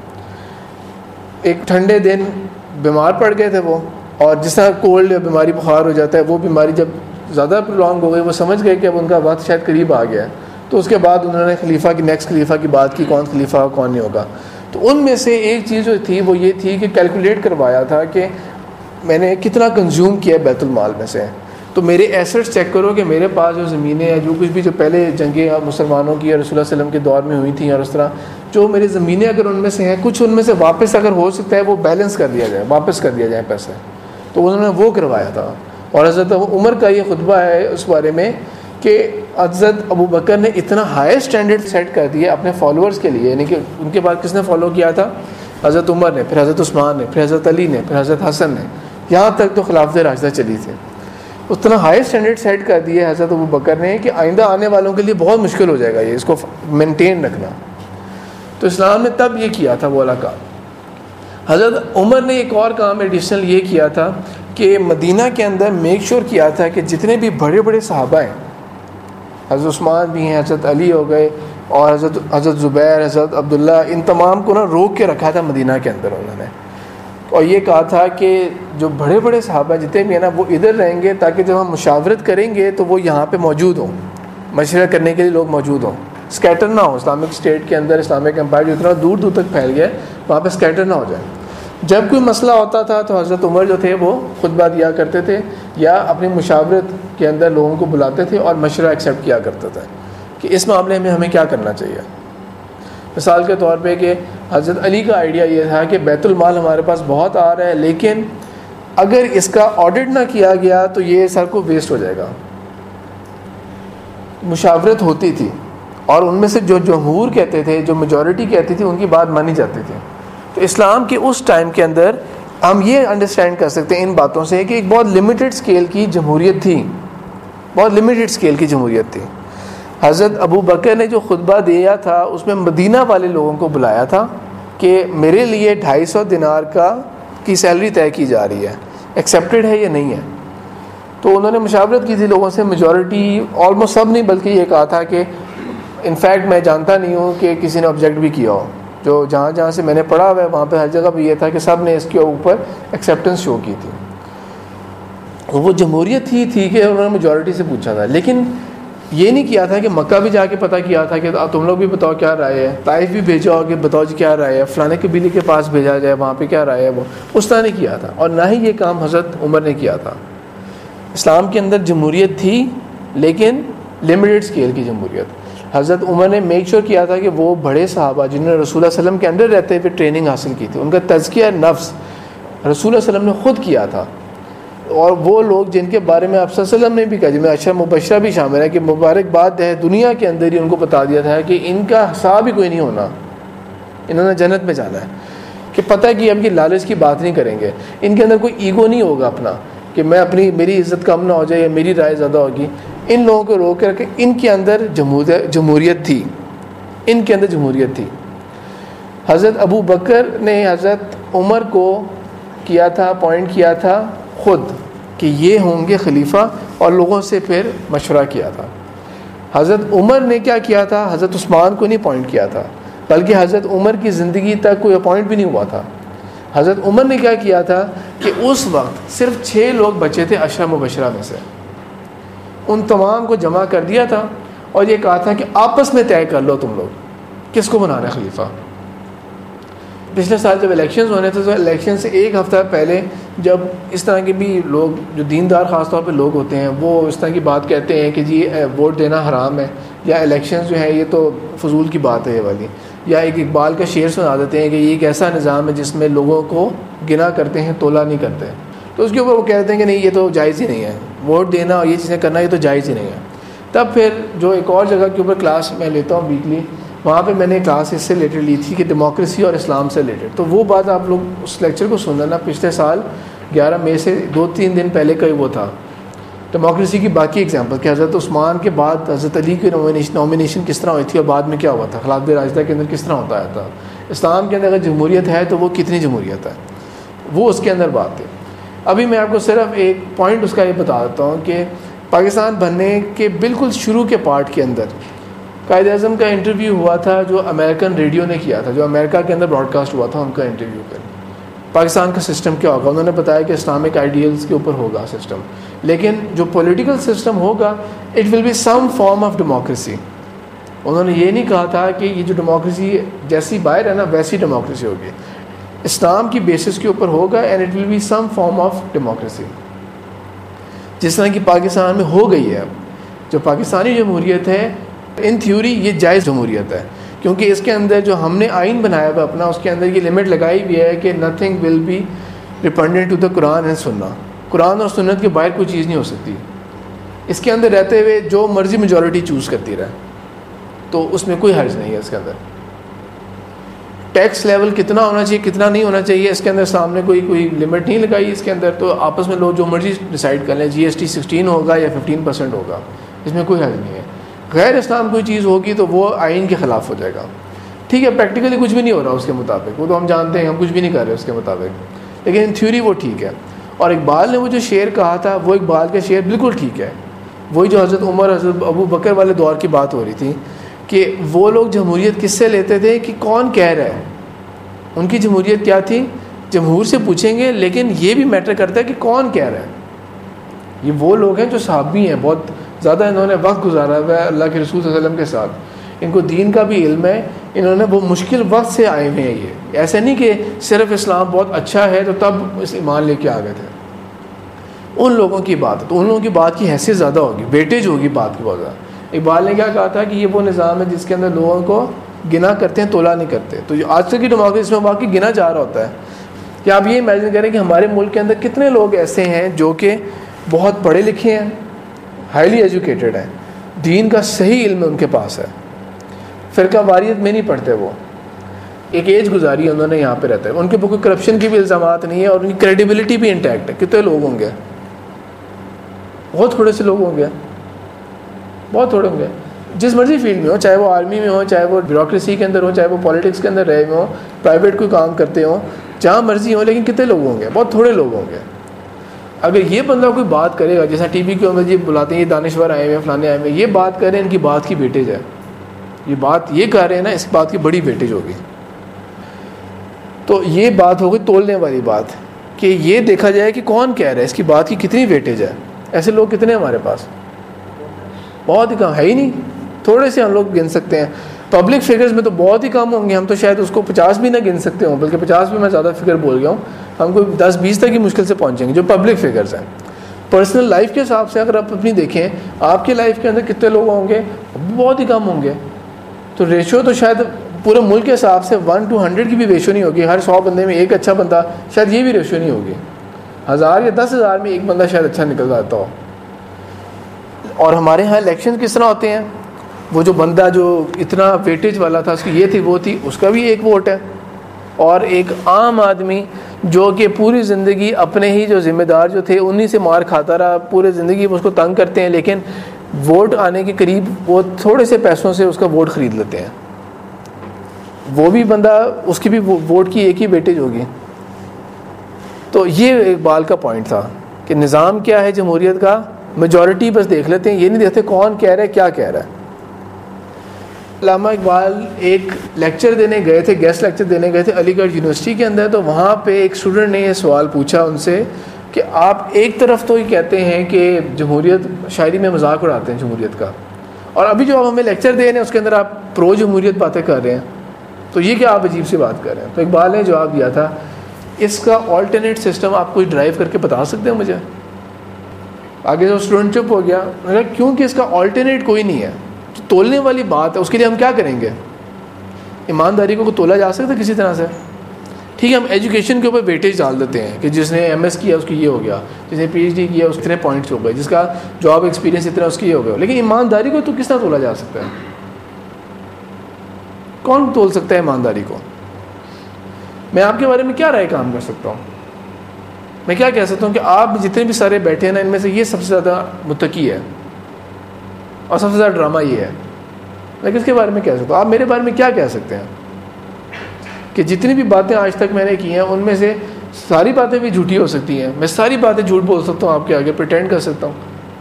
ایک ٹھنڈے دن بیمار پڑ گئے تھے وہ، اور جس طرح کولڈ یا بیماری بخار ہو جاتا ہے، وہ بیماری جب زیادہ پرولونگ ہو گئی، وہ سمجھ گئے کہ اب ان کا وقت شاید قریب آ گیا ہے. تو اس کے بعد انہوں نے خلیفہ کی نیکسٹ خلیفہ کی بات کی، کون خلیفہ ہو کون نہیں ہوگا. تو ان میں سے ایک چیز جو تھی وہ یہ تھی کہ کیلکولیٹ کروایا تھا کہ میں نے کتنا کنزیوم کیا بیت المال میں سے. تو میرے ایسٹس چیک کرو کہ میرے پاس جو زمینیں ہیں، جو کچھ بھی جو پہلے جنگیں مسلمانوں کی اور رسول اللہ علیہ وسلم کے دور میں ہوئی تھیں، اور اس طرح جو میری زمینیں اگر ان میں سے ہیں، کچھ ان میں سے واپس اگر ہو سکتا ہے وہ بیلنس کر دیا جائے، واپس کر دیا جائے پیسے. تو انہوں نے وہ کروایا تھا. اور حضرت عمر کا یہ خطبہ ہے اس بارے میں کہ حضرت ابو بکر نے اتنا ہائی اسٹینڈرڈ سیٹ کر دیا اپنے فالوورز کے لیے، یعنی کہ ان کے بعد کس نے فالو کیا تھا؟ حضرت عمر نے، پھر حضرت عثمان نے، پھر حضرت علی نے، پھر حضرت حسن نے، یہاں تک تو خلافت راشدہ چلی تھی. اتنا ہائی اسٹینڈرڈ سیٹ کر دیا حضرت ابو بکر نے کہ آئندہ آنے والوں کے لیے بہت مشکل ہو جائے گا یہ اس کو مینٹین رکھنا. تو اسلام نے تب یہ کیا تھا وہ والا کام. حضرت عمر نے ایک اور کام ایڈیشنل یہ کیا تھا کہ مدینہ کے اندر میک شور کیا تھا کہ جتنے بھی بڑے بڑے صحابہ ہیں، حضرت عثمان بھی ہیں، حضرت علی ہو گئے، اور حضرت حضرت زبیر، حضرت عبداللہ، ان تمام کو نا روک کے رکھا تھا مدینہ کے اندر انہوں نے. اور یہ کہا تھا کہ جو بڑے بڑے صحابہ جتنے بھی ہیں نا وہ ادھر رہیں گے تاکہ جب ہم مشاورت کریں گے تو وہ یہاں پہ موجود ہوں، مشورہ کرنے کے لیے لوگ موجود ہوں، اسکیٹر نہ ہو. اسلامک اسٹیٹ کے اندر اسلامک امپائر جو اتنا دور دور تک پھیل گیا وہاں پہ اسکیٹر نہ ہو جائے. جب کوئی مسئلہ ہوتا تھا تو حضرت عمر جو تھے وہ خطبہ دیا کرتے تھے یا اپنی مشاورت کے اندر لوگوں کو بلاتے تھے اور مشورہ ایکسیپٹ کیا کرتے تھے کہ اس معاملے میں ہمیں کیا کرنا چاہیے. مثال کے طور پہ کہ حضرت علی کا آئیڈیا یہ تھا کہ بیت المال ہمارے پاس بہت آ رہا ہے، لیکن اگر اس کا آڈٹ نہ کیا گیا تو یہ سر کو ویسٹ ہو جائے گا. مشاورت ہوتی تھی اور ان میں سے جو جمہور کہتے تھے, جو میجورٹی کہتی تھی, ان کی بات مانی جاتی تھی. تو اسلام کے اس ٹائم کے اندر ہم یہ انڈرسٹینڈ کر سکتے ہیں ان باتوں سے کہ ایک بہت لمیٹڈ اسکیل کی جمہوریت تھی, بہت لمیٹڈ اسکیل کی جمہوریت تھی. حضرت ابو بکر نے جو خطبہ دیا تھا اس میں مدینہ والے لوگوں کو بلایا تھا کہ میرے لیے ڈھائی سو دینار کا کی سیلری طے کی جا رہی ہے, ایکسیپٹیڈ ہے یا نہیں ہے. تو انہوں نے مشاورت کی تھی لوگوں سے, میجورٹی آلموسٹ سب نہیں بلکہ یہ کہا تھا کہ انفیکٹ میں جانتا نہیں ہوں کہ کسی نے آبجیکٹ بھی کیا ہو. جو جہاں جہاں سے میں نے پڑھا ہوا ہے وہاں پہ ہر جگہ پہ یہ تھا کہ سب نے اس کے اوپر ایکسیپٹنس شو کی تھی. وہ جمہوریت ہی تھی کہ انہوں نے میجورٹی سے پوچھا تھا, لیکن یہ نہیں کیا تھا کہ مکہ بھی جا کے پتہ کیا تھا کہ تم لوگ بھی بتاؤ کیا رائے ہے, طائف بھی بھیجا ہو کہ بتاؤ جی کیا رائے ہے, فلانے قبیلے کے پاس بھیجا جائے وہاں پہ کیا رائے ہے. وہ اس طرح نہیں کیا تھا, اور نہ ہی یہ کام حضرت عمر نے کیا تھا. اسلام کے اندر جمہوریت تھی لیکن لمیٹڈ اسکیل کی جمہوریت. حضرت عمر نے میک شور کیا تھا کہ وہ بڑے صحابہ جنہوں نے رسول اللہ علیہ وسلم کے اندر رہتے ہوئے ٹریننگ حاصل کی تھی, ان کا تزکیہ نفس رسول اللہ علیہ وسلم نے خود کیا تھا. اور وہ لوگ جن کے بارے میں آپ صلی اللہ علیہ وسلم نے بھی کہا, جن میں اشرا مبشرہ بھی شامل ہے, کہ مبارکباد ہے, دنیا کے اندر ہی ان کو بتا دیا تھا کہ ان کا حساب ہی کوئی نہیں ہونا, انہوں نے جنت میں جانا ہے. کہ پتہ ہے کہ اب یہ لالچ کی بات نہیں کریں گے, ان کے اندر کوئی ایگو نہیں ہوگا اپنا کہ میں اپنی میری عزت کم نہ ہو جائے یا میری رائے زیادہ ہوگی. ان لوگوں کو روک کر کے ان کے اندر جمہوریت تھی, ان کے اندر جمہوریت تھی. حضرت ابو بکر نے حضرت عمر کو کیا تھا, اپوائنٹ کیا تھا خود کہ یہ ہوں گے خلیفہ, اور لوگوں سے پھر مشورہ کیا تھا. حضرت عمر نے کیا کیا تھا, حضرت عثمان کو نہیں اپوائنٹ کیا تھا, بلکہ حضرت عمر کی زندگی تک کوئی اپوائنٹ بھی نہیں ہوا تھا. حضرت عمر نے کیا کیا تھا کہ اس وقت صرف چھ لوگ بچے تھے عشرہ مبشرہ میں سے, ان تمام کو جمع کر دیا تھا اور یہ کہا تھا کہ آپس میں طے کر لو تم لوگ کس کو بنانا ہے خلیفہ. پچھلے سال جب الیکشنز ہونے تھے تو الیکشن سے ایک ہفتہ پہلے جب اس طرح کے بھی لوگ جو دیندار خاص طور پہ لوگ ہوتے ہیں وہ اس طرح کی بات کہتے ہیں کہ جی ووٹ دینا حرام ہے, یا الیکشنز جو ہے یہ تو فضول کی بات ہے یہ والی, یا ایک اقبال کا شعر سنا دیتے ہیں کہ یہ ایک ایسا نظام ہے جس میں لوگوں کو گنا کرتے ہیں تولا نہیں کرتے, تو اس کے اوپر وہ کہتے ہیں کہ نہیں یہ تو جائز ہی نہیں ہے, ووٹ دینا اور یہ چیزیں کرنا یہ تو جائز ہی نہیں ہے. تب پھر جو ایک اور جگہ کے اوپر کلاس میں لیتا ہوں ویکلی, وہاں پہ میں نے کلاس اس سے ریلیٹڈ لی تھی کہ ڈیموکریسی اور اسلام سے ریلیٹڈ. تو وہ بات آپ لوگ اس لیکچر کو سن لینا, پچھلے سال گیارہ مئی سے دو تین دن پہلے کا ہی وہ تھا, ڈیموکریسی کی باقی ایگزامپل کہ حضرت عثمان کے بعد حضرت علی کی نومینیشن کس طرح ہوئی تھی اور بعد میں کیا ہوا تھا, خلافت راشدہ کے اندر کس طرح ہوتا تھا, اسلام کے اندر اگر جمہوریت ہے تو وہ کتنی جمہوریت ہے, وہ اس کے اندر بات ہے. ابھی میں آپ کو صرف ایک پوائنٹ اس کا یہ بتا دیتا ہوں کہ پاکستان بننے کے بالکل شروع کے پارٹ کے اندر قائد اعظم کا انٹرویو ہوا تھا جو امریکن ریڈیو نے کیا تھا, جو امریکہ کے اندر براڈ کاسٹ ہوا تھا ان کا انٹرویو کر پاکستان کا سسٹم کیا ہوگا. انہوں نے بتایا کہ اسلامک آئیڈیلز کے اوپر ہوگا سسٹم, لیکن جو پولیٹیکل سسٹم ہوگا it will be some form of democracy. انہوں نے یہ نہیں کہا تھا کہ یہ جو ڈیموکریسی جیسی باہر ہے نا ویسی ڈیموکریسی ہوگی, اسلام کی بیسس کے اوپر ہوگا and it will be some form of democracy, جس طرح کی پاکستان میں ہو گئی ہے. اب جو پاکستانی جمہوریت ہے ان تھیوری یہ جائز جمہوریت ہے, کیونکہ اس کے اندر جو ہم نے آئین بنایا ہوا اپنا, اس کے اندر یہ لمٹ لگائی ہوئی ہے کہ nothing will be repugnant to the Quran and Sunnah, قرآن اور سنت کے باہر کوئی چیز نہیں ہو سکتی. اس کے اندر رہتے ہوئے جو مرضی میجورٹی چوز کرتی رہے تو اس میں کوئی حرج نہیں ہے. اس کے اندر ٹیکس لیول کتنا ہونا چاہیے کتنا نہیں ہونا چاہیے اس کے اندر سامنے کوئی کوئی لمٹ نہیں لگائی اس کے اندر, تو آپس میں لوگ جو مرضی ڈیسائیڈ کر لیں, جی ایس ٹی سکسٹین ہوگا یا ففٹین پرسینٹ ہوگا, اس میں کوئی حرج نہیں ہے. غیر اسلام کوئی چیز ہوگی تو وہ آئین کے خلاف ہو جائے گا. ٹھیک ہے, پریکٹیکلی کچھ بھی نہیں ہو رہا اس کے مطابق, وہ تو ہم جانتے ہیں ہم کچھ بھی نہیں کر رہے اس کے مطابق, لیکن ان تھیوری وہ ٹھیک ہے. اور اقبال نے وہ جو شعر کہا تھا وہ اقبال کا شعر بالکل ٹھیک ہے, وہی جو حضرت عمر حضرت ابو بکر والے دور کی بات ہو رہی تھی کہ وہ لوگ جمہوریت کس سے لیتے تھے کہ کون کہہ رہا ہے. ان کی جمہوریت کیا تھی, جمہور سے پوچھیں گے, لیکن یہ بھی میٹر کرتا ہے کہ کون کہہ رہا ہے. یہ وہ لوگ ہیں جو صحابی ہیں, بہت زیادہ انہوں نے وقت گزارا ہوا ہے اللہ کے رسول صلی اللہ علیہ وسلم کے ساتھ, ان کو دین کا بھی علم ہے, انہوں نے وہ مشکل وقت سے آئے ہوئے ہیں. یہ ایسے نہیں کہ صرف اسلام بہت اچھا ہے تو تب اس ایمان لے کے آ گئے تھے. ان لوگوں کی بات ہے تو ان لوگوں کی بات کی حیثیت زیادہ ہوگی, ویٹیج ہوگی بات کی بہت زیادہ. اقبال نے کیا کہا تھا کہ یہ وہ نظام ہے جس کے اندر لوگوں کو گنا کرتے ہیں تولا نہیں کرتے. تو جو آج تک کی ڈیموکریسی میں واقعی گنا جا رہا ہوتا ہے, یا آپ یہ امیجن کریں کہ ہمارے ملک کے اندر کتنے لوگ ایسے ہیں جو کہ بہت پڑھے لکھے ہیں, ہائیلی ایجوکیٹڈ ہیں, دین کا صحیح علم ان کے پاس ہے, فرقہ واریت میں نہیں پڑھتے, وہ ایک ایج گزاری ہے انہوں نے یہاں پہ رہتا ہے, ان کے اوپر کوئی کرپشن کی بھی الزامات نہیں ہے اور ان کی کریڈیبلٹی بھی انٹیکٹ ہے. کتنے لوگ ہوں گے؟ بہت تھوڑے سے لوگ ہوں گے, بہت تھوڑے ہوں گے, جس مرضی فیلڈ میں ہو, چاہے وہ آرمی میں ہو, چاہے وہ بیوروکریسی کے اندر ہو, چاہے وہ پالیٹکس کے اندر رہے ہوئے ہوں, پرائیویٹ کوئی کام کرتے ہوں, جہاں مرضی ہوں, لیکن کتنے لوگ ہوں گے؟ بہت تھوڑے لوگ ہوں گے. اگر یہ بندہ کوئی بات کرے گا, جیسا ٹی وی کے اندر یہ بلاتے ہیں یہ دانشور آئے ہوئے ہیں, فلانے آئے ہوئے ہیں, یہ بات کریں, ان کی بات کی ویٹیج ہے, یہ بات یہ کر رہے ہیں نا, اس بات کی بڑی ویٹیج ہوگی. تو یہ بات ہوگی تولنے والی بات, کہ یہ دیکھا جائے کہ کون کہہ رہا ہے, اس کی بات کی کتنی ویٹیج ہے. ایسے لوگ کتنے ہمارے پاس؟ بہت ہی کم, ہے ہی نہیں, تھوڑے سے ہم لوگ گن سکتے ہیں. پبلک فگرز میں تو بہت ہی کم ہوں گے, ہم تو شاید اس کو پچاس بھی نہ گن سکتے ہوں, بلکہ پچاس بھی میں زیادہ فگر بول گیا ہوں, ہم کو دس بیس تک ہی مشکل سے پہنچیں گے جو پبلک فگرز ہیں. پرسنل لائف کے حساب سے اگر آپ اپنی دیکھیں, آپ کی لائف کے اندر کتنے لوگ ہوں گے؟ بہت ہی کم ہوں گے. تو ریشو تو شاید پورے ملک کے حساب سے ون ٹو ہنڈریڈ کی بھی ریشو نہیں ہوگی, ہر سو بندے میں ایک اچھا بندہ, شاید یہ بھی ریشو نہیں ہوگی. ہزار یا دس ہزار میں ایک بندہ شاید اچھا نکل جاتا ہو. اور ہمارے ہاں الیکشن کس طرح ہوتے ہیں, وہ جو بندہ جو اتنا ویٹیج والا تھا, اس کی یہ تھی وہ تھی, اس کا بھی ایک ووٹ ہے. اور ایک عام آدمی جو کہ پوری زندگی اپنے ہی جو ذمہ دار جو تھے انہی سے مار کھاتا رہا, پورے زندگی اس کو تنگ کرتے ہیں, لیکن ووٹ آنے کے قریب وہ تھوڑے سے پیسوں سے اس کا ووٹ خرید لیتے ہیں. وہ بھی بندہ, اس کی بھی ووٹ کی ایک ہی ویٹیج ہوگی. تو یہ اقبال کا پوائنٹ تھا کہ نظام کیا ہے جمہوریت کا, میجورٹی بس دیکھ لیتے ہیں, یہ نہیں دیکھتے کون کہہ رہا ہے, کیا کہہ رہا ہے. علامہ اقبال ایک لیکچر دینے گئے تھے, گیسٹ لیکچر دینے گئے تھے علی گڑھ یونیورسٹی کے اندر. تو وہاں پہ ایک اسٹوڈنٹ نے یہ سوال پوچھا ان سے کہ آپ ایک طرف تو یہ کہتے ہیں کہ جمہوریت, شاعری میں مذاق اڑاتے ہیں جمہوریت کا, اور ابھی جو آپ ہمیں لیکچر دے رہے ہیں اس کے اندر آپ پرو جمہوریت باتیں کر رہے ہیں, تو یہ کیا آپ عجیب سی بات کر رہے ہیں. تو اقبال نے جواب دیا تھا, اس کا آلٹرنیٹ سسٹم آپ کوئی ڈرائیو کر کے بتا سکتے ہیں مجھے؟ آگے جو اسٹوڈنٹ چپ ہو گیا, کیونکہ اس کا آلٹرنیٹ کوئی نہیں ہے. تولنے والی بات ہے, اس کے لیے ہم کیا کریں گے؟ ایمانداری کو تولا جا سکتا ہے کسی طرح سے؟ ٹھیک ہے, ہم ایجوکیشن کے اوپر ویٹیج ڈال دیتے ہیں کہ جس نے ایم ایس کیا اس کی یہ ہو گیا, جس نے پی ایچ ڈی کیا اس کے اتنے پوائنٹس ہو گئے, جس کا جاب ایکسپیرینس اتنا اس کی یہ ہو گیا. لیکن ایمانداری کو تو کس طرح تولا جا سکتا ہے؟ کون تول سکتا ہے ایمانداری کو؟ میں آپ کے بارے میں کیا رائے کام کر سکتا ہوں؟ میں کیا کہہ سکتا ہوں کہ آپ جتنے بھی سارے بیٹھے ہیں نا, ان میں سے یہ سب سے زیادہ متقی ہے اور سب سے زیادہ ڈرامہ یہ ہے. میں کس کے بارے میں کہہ سکتا ہوں؟ آپ میرے بارے میں کیا کہہ سکتے ہیں کہ جتنی بھی باتیں آج تک میں نے کی ہیں ان میں سے ساری باتیں بھی جھوٹی ہو سکتی ہیں, میں ساری باتیں جھوٹ بول سکتا ہوں آپ کے آگے, پریٹینڈ کر سکتا ہوں.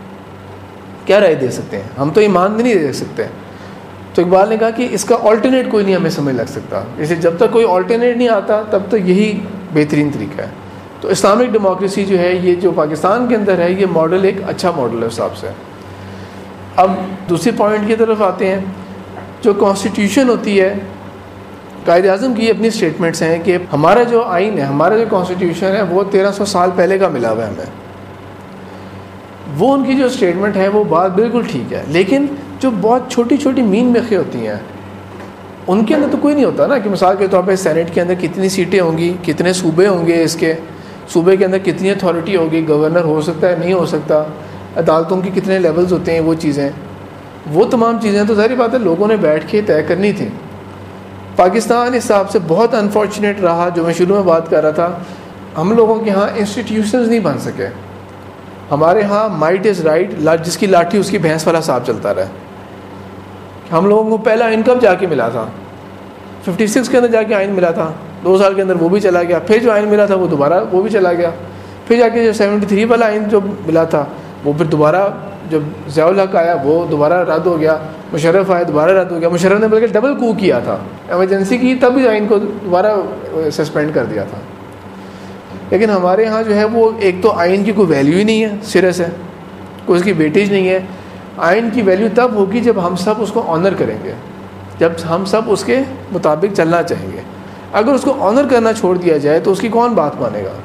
کیا رائے دے سکتے ہیں ہم؟ تو ایمان نہیں دے سکتے. تو اقبال نے کہا کہ اس کا آلٹرنیٹ کوئی نہیں ہمیں سمجھ لگ سکتا, اسے جب تک کوئی آلٹرنیٹ نہیں آتا تب تک یہی بہترین طریقہ ہے. تو اسلامک ڈیموکریسی جو ہے, یہ جو پاکستان کے اندر ہے, یہ ماڈل ایک اچھا ماڈل ہے اس حساب سے. اب دوسری پوائنٹ کی طرف آتے ہیں. جو کانسٹیٹیوشن ہوتی ہے, قائد اعظم کی اپنی اسٹیٹمنٹس ہیں کہ ہمارا جو آئین ہے, ہمارا جو کانسٹیٹیوشن ہے وہ تیرہ سو سال پہلے کا ملا ہوا ہے ہمیں. وہ ان کی جو اسٹیٹمنٹ ہے وہ بات بالکل ٹھیک ہے, لیکن جو بہت چھوٹی چھوٹی مین میخیں ہوتی ہیں ان کے اندر تو کوئی نہیں ہوتا نا, کہ مثال کے طور پہ سینٹ کے اندر کتنی سیٹیں ہوں گی, کتنے صوبے ہوں گے, اس کے صوبے کے اندر کتنی اتھارٹی ہوگی, گورنر ہو سکتا ہے نہیں ہو سکتا, عدالتوں کی کتنے لیولز ہوتے ہیں, وہ چیزیں, وہ تمام چیزیں تو ظاہری بات ہے لوگوں نے بیٹھ کے طے کرنی تھی. پاکستان اس حساب سے بہت انفارچونیٹ رہا, جو میں شروع میں بات کر رہا تھا, ہم لوگوں کے ہاں انسٹیٹیوشنز نہیں بن سکے. ہمارے ہاں مائٹ از رائٹ, جس کی لاٹھی اس کی بھینس والا حساب چلتا رہا. ہم لوگوں کو پہلا آئین کب جا کے ملا تھا؟ ففٹی سکس کے اندر جا کے آئین ملا تھا, دو سال کے اندر وہ بھی چلا گیا. پھر جو آئین ملا تھا وہ دوبارہ وہ بھی چلا گیا. پھر جا کے جو سیونٹی تھری والا آئین جو ملا تھا وہ پھر دوبارہ جب ضیاء الحق آیا وہ دوبارہ رد ہو گیا, مشرف آیا دوبارہ رد ہو گیا. مشرف نے بلکہ ڈبل کو کیا تھا, ایمرجنسی کی, تب بھی آئین کو دوبارہ سسپینڈ کر دیا تھا. لیکن ہمارے ہاں جو ہے وہ ایک تو آئین کی کوئی ویلیو ہی نہیں ہے سرے سے, کوئی اس کی ویٹیج نہیں ہے. آئین کی ویلیو تب ہوگی جب ہم سب اس کو آنر کریں گے, جب ہم سب اس کے مطابق چلنا چاہیں گے. اگر اس کو آنر کرنا چھوڑ دیا جائے تو اس کی کون بات مانے گا,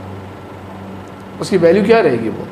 اس کی ویلیو کیا رہے گی وہ.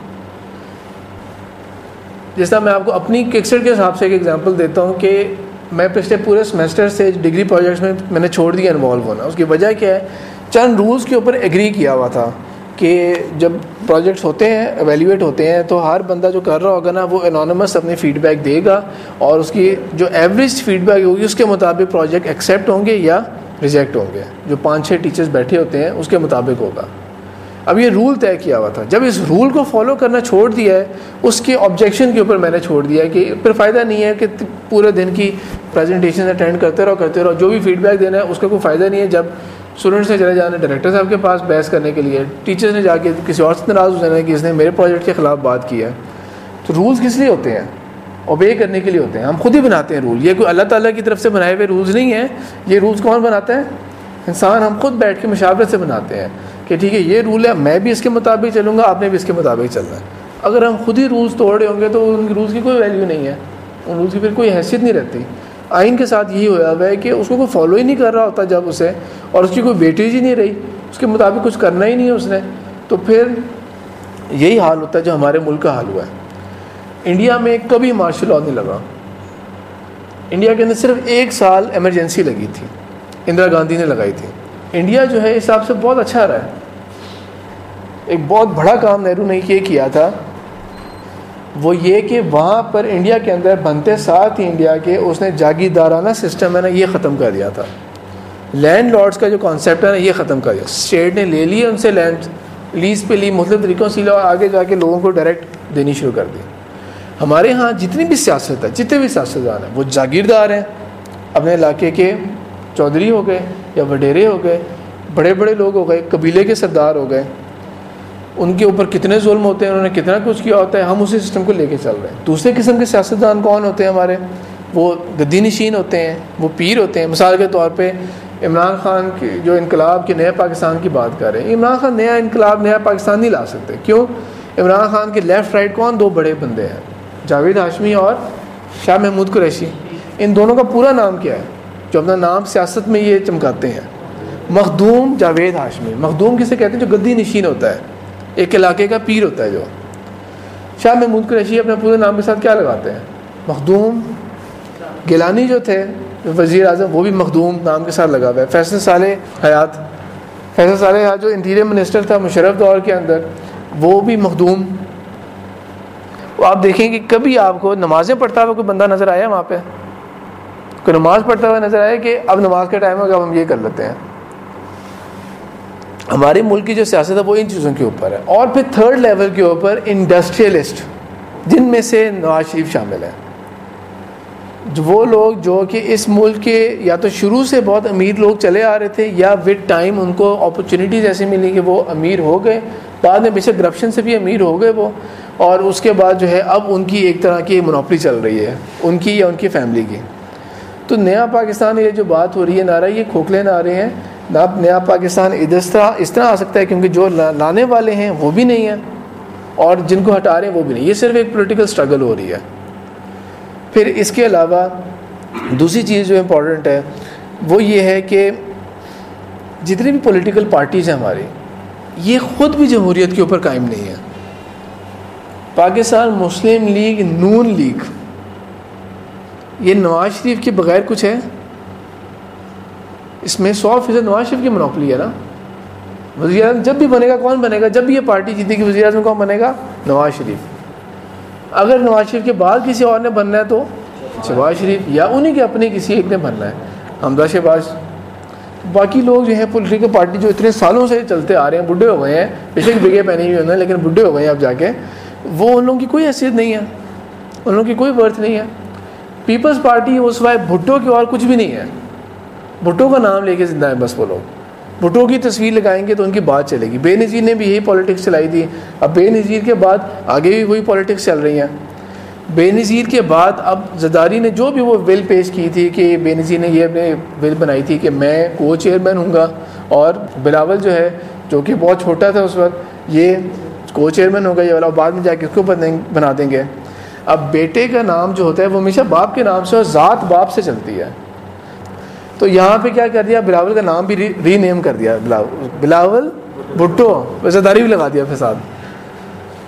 جس طرح میں آپ کو اپنی ککسٹ کے حساب سے ایک ایگزامپل دیتا ہوں کہ میں پچھلے پورے سمیسٹر سے ڈگری پروجیکٹس میں میں نے چھوڑ دیا انوالو ہونا. اس کی وجہ کیا ہے چند رولز کے اوپر ایگری کیا ہوا تھا کہ جب پروجیکٹس ہوتے ہیں ایویلیویٹ ہوتے ہیں تو ہر بندہ جو کر رہا ہوگا نا وہ انونیمس اپنی فیڈ بیک دے گا اور اس کی جو ایوریج فیڈ بیک ہوگی اس کے مطابق پروجیکٹ ایکسیپٹ ہوں گے یا ریجیکٹ ہوں گے. جو پانچ چھ ٹیچرز بیٹھے ہوتے ہیں اس کے مطابق ہوگا. اب یہ رول طے کیا ہوا تھا. جب اس رول کو فالو کرنا چھوڑ دیا ہے اس کے آبجیکشن کے اوپر میں نے چھوڑ دیا ہے کہ پھر فائدہ نہیں ہے کہ پورے دن کی پریزنٹیشن اٹینڈ کرتے رہو کرتے رہو جو بھی فیڈ بیک دینا ہے اس کا کوئی فائدہ نہیں ہے. جب اسٹوڈنٹس نے چلے جانا ڈائریکٹر صاحب کے پاس بحث کرنے کے لیے, ٹیچرز نے جا کے کسی اور سے ناراض ہو جانا کہ اس نے میرے پروجیکٹ کے خلاف بات کی ہے. تو رولز کس لیے ہوتے ہیں؟ اوبے کرنے کے لیے ہوتے ہیں. ہم خود ہی بناتے ہیں رول. یہ کوئی اللہ تعالیٰ کی طرف سے بنائے ہوئے رولز نہیں ہیں. یہ رولز کون بناتا ہے؟ انسان. ہم خود بیٹھ کے مشاورت سے بناتے ہیں کہ ٹھیک ہے یہ رول ہے, میں بھی اس کے مطابق چلوں گا, آپ نے بھی اس کے مطابق چلنا ہے. اگر ہم خود ہی رولز توڑ رہے ہوں گے تو ان رولز کی کوئی ویلیو نہیں ہے, ان رولز کی پھر کوئی حیثیت نہیں رہتی. آئین کے ساتھ یہی ہوا ہوا ہے کہ اس کو کوئی فالو ہی نہیں کر رہا ہوتا جب اسے, اور اس کی کوئی ویٹیج ہی نہیں رہی, اس کے مطابق کچھ کرنا ہی نہیں ہے اس نے, تو پھر یہی حال ہوتا ہے جو ہمارے ملک کا حال ہوا ہے. انڈیا میں کبھی مارشل لاء نہیں لگا. انڈیا کے اندر صرف ایک سال ایمرجنسی لگی تھی, اندرا گاندھی نے لگائی تھی. انڈیا جو ہے اس حساب سے بہت اچھا رہا ہے. ایک بہت بڑا کام نہرو نے یہ کیا تھا وہ یہ کہ وہاں پر انڈیا کے اندر بنتے ساتھ ہی انڈیا کے اس نے جاگیردارانہ سسٹم ہے نا یہ ختم کر دیا تھا. لینڈ لارڈس کا جو کانسیپٹ ہے نا یہ ختم کر دیا. اسٹیٹ نے لے لی ان سے لینڈ, لیز پہ لی, مختلف طریقوں سے لیا اور آگے جا کے لوگوں کو ڈائریکٹ دینی شروع کر دی. ہمارے ہاں جتنی بھی سیاست ہے, جتنے بھی سیاستدان ہیں وہ جاگیردار ہیں. اپنے علاقے کے چودھری ہو گئے یا وڈیرے ہو گئے, بڑے بڑے لوگ ہو گئے, قبیلے کے سردار ہو گئے. ان کے اوپر کتنے ظلم ہوتے ہیں, انہوں نے کتنا کچھ کیا ہوتا ہے, ہم اسی سسٹم کو لے کے چل رہے ہیں. دوسرے قسم کے سیاستدان کون ہوتے ہیں ہمارے؟ وہ گدی نشین ہوتے ہیں, وہ پیر ہوتے ہیں. مثال کے طور پہ عمران خان کی جو انقلاب کے نئے پاکستان کی بات کر رہے ہیں, عمران خان نیا انقلاب نیا پاکستان نہیں لا سکتے. کیوں؟ عمران خان کے لیفٹ رائٹ کون دو بڑے بندے ہیں, جاوید ہاشمی اور شاہ محمود قریشی. ان دونوں کا پورا نام کیا ہے جو اپنا نام سیاست میں یہ چمکاتے ہیں؟ مخدوم جاوید ہاشمی. مخدوم کسے کہتے ہیں؟ جو گدی نشین ہوتا ہے, ایک علاقے کا پیر ہوتا ہے. جو شاہ محمود قریشی اپنے پورے نام کے ساتھ کیا لگاتے ہیں؟ مخدوم. گیلانی جو تھے وزیر اعظم وہ بھی مخدوم نام کے ساتھ لگا ہوا ہے. فیصل صالح حیات, فیصل صالح حیات جو انٹیریئر منسٹر تھا مشرف دور کے اندر, وہ بھی مخدوم. آپ دیکھیں کہ کبھی آپ کو نمازیں پڑھتا ہوا کوئی بندہ نظر آیا وہاں پہ؟ کوئی نماز پڑھتا ہوا نظر آیا کہ اب نماز کا ٹائم ہوگا اب ہم یہ کر لیتے ہیں؟ ہمارے ملک کی جو سیاست ہے وہ ان چیزوں کے اوپر ہے. اور پھر تھرڈ لیول کے اوپر انڈسٹریلسٹ, جن میں سے نواز شریف شامل ہیں. وہ لوگ جو کہ اس ملک کے یا تو شروع سے بہت امیر لوگ چلے آ رہے تھے یا وتھ ٹائم ان کو اپرچونیٹیز ایسی ملی کہ وہ امیر ہو گئے, بعد میں بے شک کرپشن سے بھی امیر ہو گئے وہ, اور اس کے بعد جو ہے اب ان کی ایک طرح کی مونوپلی چل رہی ہے ان کی یا ان کی فیملی کی. تو نیا پاکستان یہ جو بات ہو رہی ہے نعرہ, یہ کھوکھلے نعرے ہیں. نیا پاکستان اس طرح اس طرح آ سکتا ہے کیونکہ جو لانے والے ہیں وہ بھی نہیں ہیں اور جن کو ہٹا رہے ہیں وہ بھی نہیں. یہ صرف ایک پولیٹیکل اسٹرگل ہو رہی ہے. پھر اس کے علاوہ دوسری چیز جو امپورٹنٹ ہے وہ یہ ہے کہ جتنی بھی پولیٹیکل پارٹیز ہیں ہماری, یہ خود بھی جمہوریت کے اوپر قائم نہیں ہے. پاکستان مسلم لیگ, نون لیگ, یہ نواز شریف کے بغیر کچھ ہے؟ اس میں سو فیصد نواز شریف کی منوپلی ہے نا. وزیر اعظم جب بھی بنے گا کون بنے گا؟ جب بھی یہ پارٹی جیتے گی وزیر اعظم کون بنے گا؟ نواز شریف. اگر نواز شریف کے بعد کسی اور نے بننا ہے تو شہباز شریف, یا انہیں کے اپنے کسی ایک نے بننا ہے, حمزہ شہباز. باقی لوگ جو ہیں پولیٹیکل پارٹی جو اتنے سالوں سے چلتے آ رہے ہیں, بڈھے ہو گئے ہیں, پچھلے بگے پہنے ہوئے ہونا لیکن بڈھے ہو گئے ہیں اب جا کے, وہ ان لوگوں کی کوئی حیثیت نہیں ہے, ان لوگوں کی کوئی ورتھ نہیں ہے. پیپلز پارٹی اس وائے بھٹو کے اور کچھ بھی نہیں ہے. بھٹو کا نام لے کے زندہ ہے بس وہ لوگ. بھٹو کی تصویر لگائیں گے تو ان کی بات چلے گی. بے نظیر نے بھی یہی پالیٹکس چلائی تھی. اب بے نظیر کے بعد آگے بھی وہی پالیٹکس چل رہی ہیں. بے نظیر کے بعد اب زرداری نے جو بھی وہ ول پیش کی تھی کہ بے نظیر نے یہ اپنے ول بنائی تھی کہ میں کو چیئرمین ہوں گا اور بلاول جو ہے جو کہ بہت چھوٹا تھا اس وقت, یہ کو چیئرمین ہوگا یہ والا, بعد میں جا کے اس کو بنا دیں گے. اب بیٹے کا نام جو ہوتا ہے وہ ہمیشہ باپ کے نام سے اور ذات باپ سے چلتی ہے. تو یہاں پہ کیا کر دیا, بلاول کا نام بھی ری نیم کر دیا, بلاول بلاول بھٹو, زرداری بھی لگا دیا پھر ساتھ.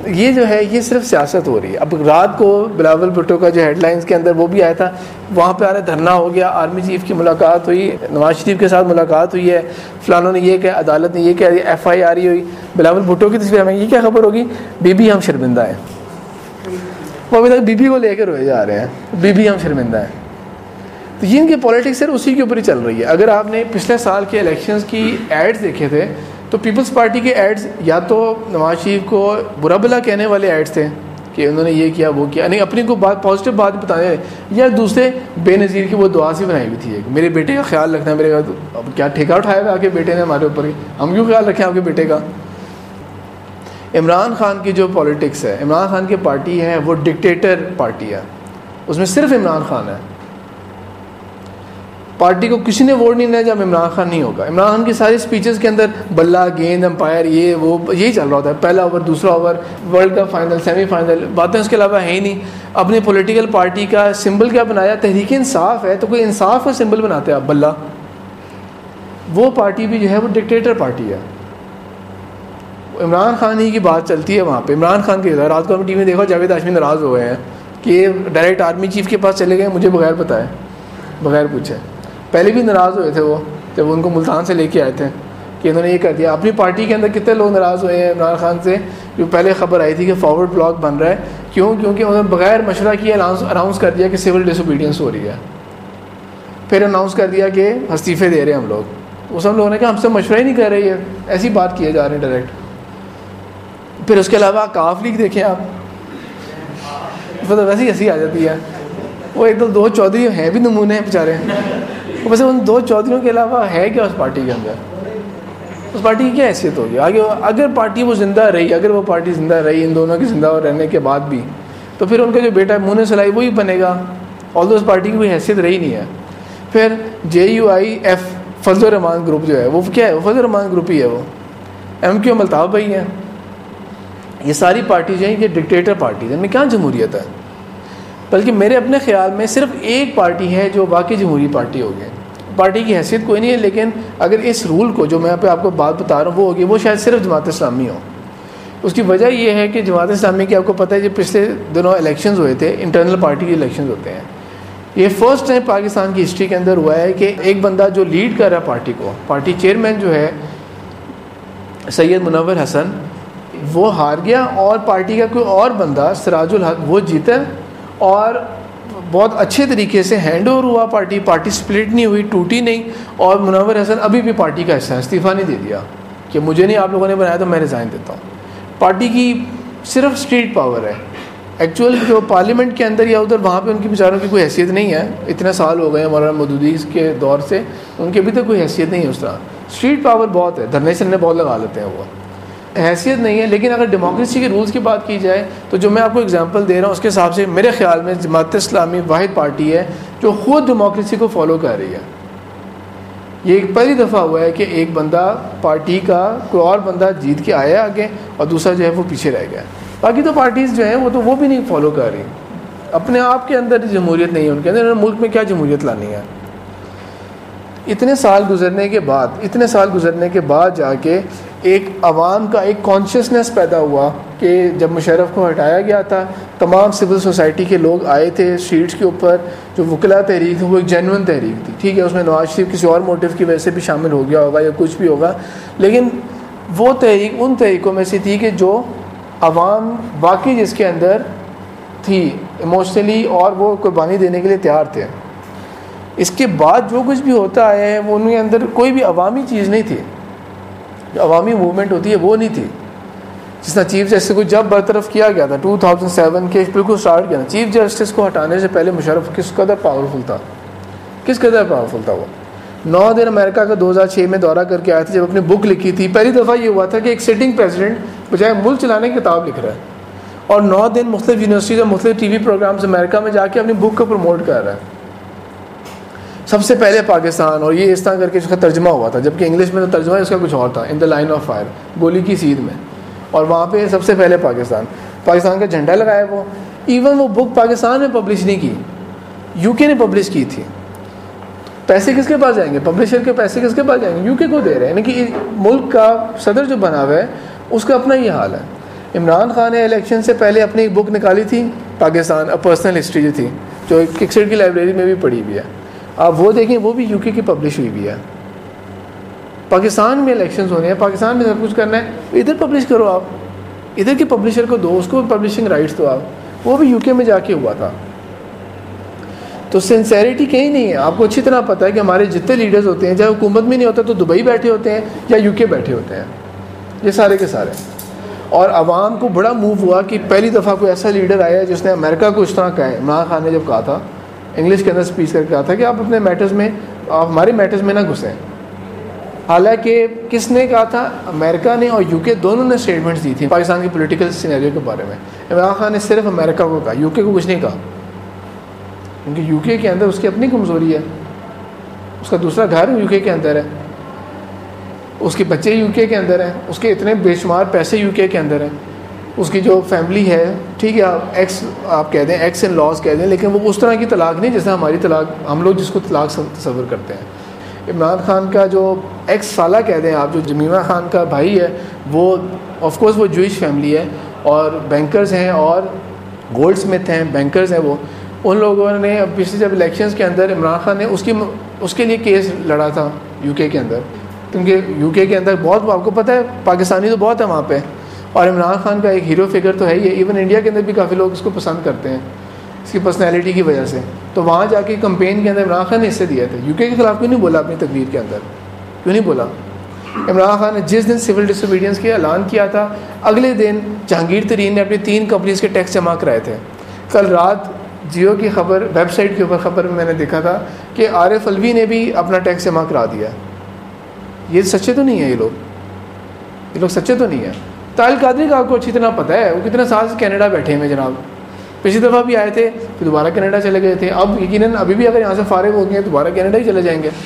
یہ جو ہے یہ صرف سیاست ہو رہی ہے. اب رات کو بلاول بھٹو کا جو ہیڈ لائنز کے اندر وہ بھی آیا تھا, وہاں پہ آ رہا دھرنا ہو گیا, آرمی چیف کی ملاقات ہوئی, نواز شریف کے ساتھ ملاقات ہوئی ہے, فلانوں نے یہ کہا, عدالت نے یہ کہہ دیا, ایف آئی آر ای ہوئی, بلاول بھٹو کی تصویر, ہمیں یہ کیا خبر ہوگی, بی بی ہم شرمندہ ہیں. وہ ابھی تک بی بی کو لے کے روئے جا رہے ہیں, بی بی ہم شرمندہ ہیں. تو یہ ان کی پالیٹکس ہے اسی کے اوپر ہی چل رہی ہے. اگر آپ نے پچھلے سال کے الیکشنز کی ایڈز دیکھے تھے تو پیپلز پارٹی کے ایڈز یا تو نواز شریف کو برا بلا کہنے والے ایڈز تھے کہ انہوں نے یہ کیا وہ کیا, نہیں اپنی کو بات پازیٹیو بات بتانے, یا دوسرے بے نظیر کی وہ دعا سی بنائی ہوئی تھی کہ میرے بیٹے کا خیال رکھنا, میرے اب کیا ٹھیکہ اٹھایا ہوا کہ بیٹے نے ہمارے اوپر ہی, ہم کیوں خیال رکھیں آپ کے بیٹے کا. عمران خان کی جو پالیٹکس ہے, عمران خان کی پارٹی ہے وہ ڈکٹیٹر پارٹی ہے, اس میں صرف عمران خان ہے. پارٹی کو کسی نے ووٹ نہیں دیا جب عمران خان نہیں ہوگا. عمران خان کی ساری سپیچز کے اندر بلہ گیند امپائر یہ وہ یہی چل رہا ہوتا ہے, پہلا اوور دوسرا over world cup final semi final, باتیں اس کے علاوہ ہے ہی نہیں. اپنی پولیٹیکل پارٹی کا سمبل کیا بنایا, تحریک انصاف ہے, تو کوئی انصاف کا سمبل بناتے ہیں آپ بلہ. وہ پارٹی بھی جو ہے وہ ڈکٹیٹر پارٹی ہے. عمران خان ہی کی بات چلتی ہے وہاں پہ. عمران خان کے رات کو ہم ٹی وی میں دیکھو, جاوید ہاشمی ناراض ہو گئے ہیں کہ یہ ڈائریکٹ آرمی چیف کے پاس چلے گئے, مجھے بغیر بتائے بغیر پوچھے. پہلے بھی ناراض ہوئے تھے وہ جب ان کو ملتان سے لے کے آئے تھے کہ انہوں نے یہ کر دیا. اپنی پارٹی کے اندر کتنے لوگ ناراض ہوئے ہیں عمران خان سے, جو پہلے خبر آئی تھی کہ فارورڈ بلاک بن رہا ہے, کیوں کیونکہ انہوں نے بغیر مشورہ کیے اناؤنس کر دیا کہ سول ڈس اوبیڈینس ہو رہی ہے. پھر اناؤنس کر دیا کہ استعفے دے رہے ہیں ہم لوگ. وہ سب لوگوں نے کہا ہم سے مشورہ ہی نہیں کر رہی ہے, ایسی بات کیے جا رہے ہیں ڈائریکٹ. پھر اس کے علاوہ کاف لیگ دیکھیں آپ, ویسے ہی ہنسی آ جاتی ہے. وہ ایک تو دو چودھری ہیں بھی نمونے ہیں بیچارے, ویسے ان دو چودھریوں کے علاوہ ہے کیا اس پارٹی کے اندر, اس پارٹی کی کیا حیثیت ہوگی آگے. اگر پارٹی وہ زندہ رہی, اگر وہ پارٹی زندہ رہی ان دونوں کی زندہ رہنے کے بعد بھی, تو پھر ان کا جو بیٹا منہ نے سلائی وہی بنے گا. اور اس پارٹی کی کوئی حیثیت رہی نہیں ہے. پھر جے you I F Fazal Rahman group جو ہے وہ کیا ہے, وہ فضل الرحمان گروپ ہی ہے. وہ ایم کیو ملتاف بھائی ہیں. یہ ساری پارٹیز ہیں, یہ ڈکٹیٹر پارٹیز ہیں, ان میں کیا جمہوریت ہے. بلکہ میرے اپنے خیال میں صرف ایک پارٹی ہے جو واقعی جمہوری پارٹی ہوگی. پارٹی کی حیثیت کوئی نہیں ہے, لیکن اگر اس رول کو جو میں پہ آپ کو بات بتا رہا ہوں وہ ہوگی, وہ شاید صرف جماعت اسلامی ہو. اس کی وجہ یہ ہے کہ جماعت اسلامی کی آپ کو پتہ ہے جو پچھلے دنوں الیکشنز ہوئے تھے, انٹرنل پارٹی کے الیکشنز ہوتے ہیں, یہ فرسٹ ٹائم پاکستان کی ہسٹری کے اندر ہوا ہے کہ ایک بندہ جو لیڈ کر رہا ہے پارٹی کو, پارٹی چیئرمین جو ہے سید منور حسن, وہ ہار گیا اور پارٹی کا کوئی اور بندہ سراج الحق وہ جیتا, اور بہت اچھے طریقے سے ہینڈ اوور ہوا پارٹی. پارٹی سپلٹ نہیں ہوئی, ٹوٹی نہیں, اور منور حسن ابھی بھی پارٹی کا حصہ ہے. استعفیٰ نہیں دے دیا کہ مجھے نہیں آپ لوگوں نے بنایا تو میں ریزائن دیتا ہوں. پارٹی کی صرف اسٹریٹ پاور ہے, ایکچوئل جو پارلیمنٹ کے اندر یا ادھر وہاں پہ ان کی بیچاروں کی کوئی حیثیت نہیں ہے. اتنے سال ہو گئے ہیں مولانا مودودی کے دور سے, ان کی ابھی تک کوئی حیثیت نہیں ہے اس طرح. اسٹریٹ پاور بہت ہے, دھرنے سرنے بہت لگا لیتے ہیں, وہ حیثیت نہیں ہے. لیکن اگر ڈیموکریسی کے رولز کی بات کی جائے تو جو میں آپ کو اگزامپل دے رہا ہوں اس کے حساب سے میرے خیال میں جماعت اسلامی واحد پارٹی ہے جو خود ڈیموکریسی کو فالو کر رہی ہے. یہ ایک پہلی دفعہ ہوا ہے کہ ایک بندہ پارٹی کا کوئی اور بندہ جیت کے آیا آگے اور دوسرا جو ہے وہ پیچھے رہ گیا. باقی تو پارٹیز جو ہیں وہ تو وہ بھی نہیں فالو کر رہی, اپنے آپ کے اندر جمہوریت نہیں ہے ان کے اندر. ملک میں کیا جمہوریت لانی ہے. اتنے سال گزرنے کے بعد اتنے سال گزرنے کے بعد جا کے ایک عوام کا ایک کانشیسنیس پیدا ہوا کہ جب مشرف کو ہٹایا گیا تھا, تمام سول سوسائٹی کے لوگ آئے تھے اسٹریٹس کے اوپر. جو وکلا تحریک تھی وہ ایک جینوئن تحریک تھی, ٹھیک ہے, اس میں نواز شریف کسی اور موٹیو کی وجہ سے بھی شامل ہو گیا ہوگا یا کچھ بھی ہوگا, لیکن وہ تحریک ان تحریکوں میں سے تھی کہ جو عوام واقعی جس کے اندر تھی ایموشنلی, اور وہ قربانی دینے کے لیے تیار تھے. اس کے بعد جو کچھ بھی ہوتا آیا ہے وہ ان کے اندر کوئی بھی عوامی چیز نہیں تھی. جو عوامی موومنٹ ہوتی ہے وہ نہیں تھی. جس طرح چیف جسٹس کو جب برطرف کیا گیا تھا ٹو تھاؤزنڈ سیون کے بالکل اسٹارٹ کیا تھا, چیف جسٹس کو ہٹانے سے پہلے مشرف کس قدر پاورفل تھا, کس قدر پاورفل تھا. وہ نو دن امریکہ کا دو ہزار چھ میں دورہ کر کے آئے تھے. جب اپنی بک لکھی تھی پہلی دفعہ یہ ہوا تھا کہ ایک سٹنگ پریزیڈنٹ بجائے ملک چلانے کی کتاب لکھ رہا ہے, اور نو دن مختلف یونیورسٹیز اور مختلف ٹی وی پروگرامز امریکہ میں جا کے اپنی بک کو پروموٹ کر رہا ہے. سب سے پہلے پاکستان, اور یہ اس طرح کر کے اس کا ترجمہ ہوا تھا, جبکہ انگلش میں تو ترجمہ اس کا کچھ اور تھا, in the line of fire, گولی کی سیدھ میں, اور وہاں پہ سب سے پہلے پاکستان پاکستان کا جھنڈا لگایا. وہ ایون وہ بک پاکستان میں پبلش نہیں کی, یو کے نے پبلش کی تھی. پیسے کس کے پاس جائیں گے, پبلشر کے پیسے کس کے پاس جائیں گے, یو کے کو دے رہے ہیں. یعنی کہ ملک کا صدر جو بنا ہوا ہے اس کا اپنا یہ حال ہے. عمران خان نے الیکشن سے پہلے اپنی ایک بک نکالی تھی پاکستان پرسنل ہسٹری جو تھی، جو ککسٹ کی لائبریری میں بھی پڑھی ہوئی ہے، آپ وہ دیکھیں، وہ بھی یو کے کی پبلش ہوئی بھی ہے. پاکستان میں الیکشنز ہونے ہیں، پاکستان میں سب کچھ کرنا ہے، ادھر پبلش کرو، آپ ادھر کے پبلشر کو دو، اس کو پبلشنگ رائٹس دو آپ. وہ بھی یو کے میں جا کے ہوا تھا. تو سنسیریٹی کہیں نہیں ہے. آپ کو اچھی طرح پتہ ہے کہ ہمارے جتنے لیڈرز ہوتے ہیں، چاہے حکومت میں نہیں ہوتا تو دبئی بیٹھے ہوتے ہیں یا یو کے بیٹھے ہوتے ہیں، یہ سارے کے سارے. اور عوام کو بڑا موو ہوا کہ پہلی دفعہ کوئی ایسا لیڈر آیا جس نے امریکہ کو اس طرح کہا ہے. عمران خان نے جب کہا تھا انگلش کے اندر اسپیچ کر کے کہا تھا کہ آپ اپنے میٹرز میں، آپ ہمارے میٹرز میں نہ گھسیں. حالانکہ کس نے کہا تھا؟ امریکہ نے اور یو کے دونوں نے اسٹیٹمنٹس دی تھی پاکستان کی پولیٹیکل سینیریو کے بارے میں. عمران خان نے صرف امریکہ کو کہا، یو کے کو کچھ نہیں کہا، کیونکہ یو کے کے اندر اس کی اپنی کمزوری ہے، اس کا دوسرا گھر یو کے کے اندر ہے، اس کے بچے یو کے کے اندر ہیں، اس کے اتنے بے شمار پیسے یو کے کے اندر ہیں، اس کی جو فیملی ہے، ٹھیک ہے آپ ایکس آپ کہہ دیں، ایکس ان لاز کہہ دیں، لیکن وہ اس طرح کی طلاق نہیں جیسے ہماری طلاق، ہم لوگ جس کو طلاق تصور کرتے ہیں. عمران خان کا جو ایکس سالہ کہہ دیں آپ، جو جمیمہ خان کا بھائی ہے، وہ آف کورس وہ جوئش فیملی ہے اور بینکرز ہیں اور گولڈ سمتھ ہیں، بینکرز ہیں. وہ ان لوگوں نے پچھلے جب الیکشنز کے اندر عمران خان نے اس کی اس کے لیے کیس لڑا تھا یو کے کے اندر، کیونکہ یو کے کے اندر بہت، آپ کو پتہ ہے پاکستانی تو بہت ہے وہاں پہ، اور عمران خان کا ایک ہیرو فگر تو ہے ہی ہے. ایون انڈیا کے اندر بھی کافی لوگ اس کو پسند کرتے ہیں اس کی پرسنالٹی کی وجہ سے. تو وہاں جا کے کمپین کے اندر عمران خان نے حصے دیے تھے. یو کے کے خلاف کیوں نہیں بولا اپنی تقریر کے اندر؟ کیوں نہیں بولا؟ عمران خان نے جس دن سول ڈس اوبیڈینس کے اعلان کیا تھا، اگلے دن جہانگیر ترین نے اپنی تین کمپنیز کے ٹیکس جمع کرائے تھے. کل رات جیو کی خبر ویب سائٹ کے اوپر خبر میں میں نے دیکھا تھا کہ عارف الوی نے بھی اپنا ٹیکس جمع کرا دیا. یہ سچے تو نہیں ہیں، یہ لوگ یہ لوگ سچے تو نہیں ہیں. طاہر القادری کا آپ کو اچھی طرح پتہ ہے، وہ کتنے سال سے کینیڈا بیٹھے ہیں جناب، پچھلی دفعہ بھی آئے تھے پھر دوبارہ کینیڈا چلے گئے تھے. اب یقیناً ابھی بھی اگر یہاں سے فارغ ہو گئے دوبارہ کینیڈا ہی چلے جائیں گے.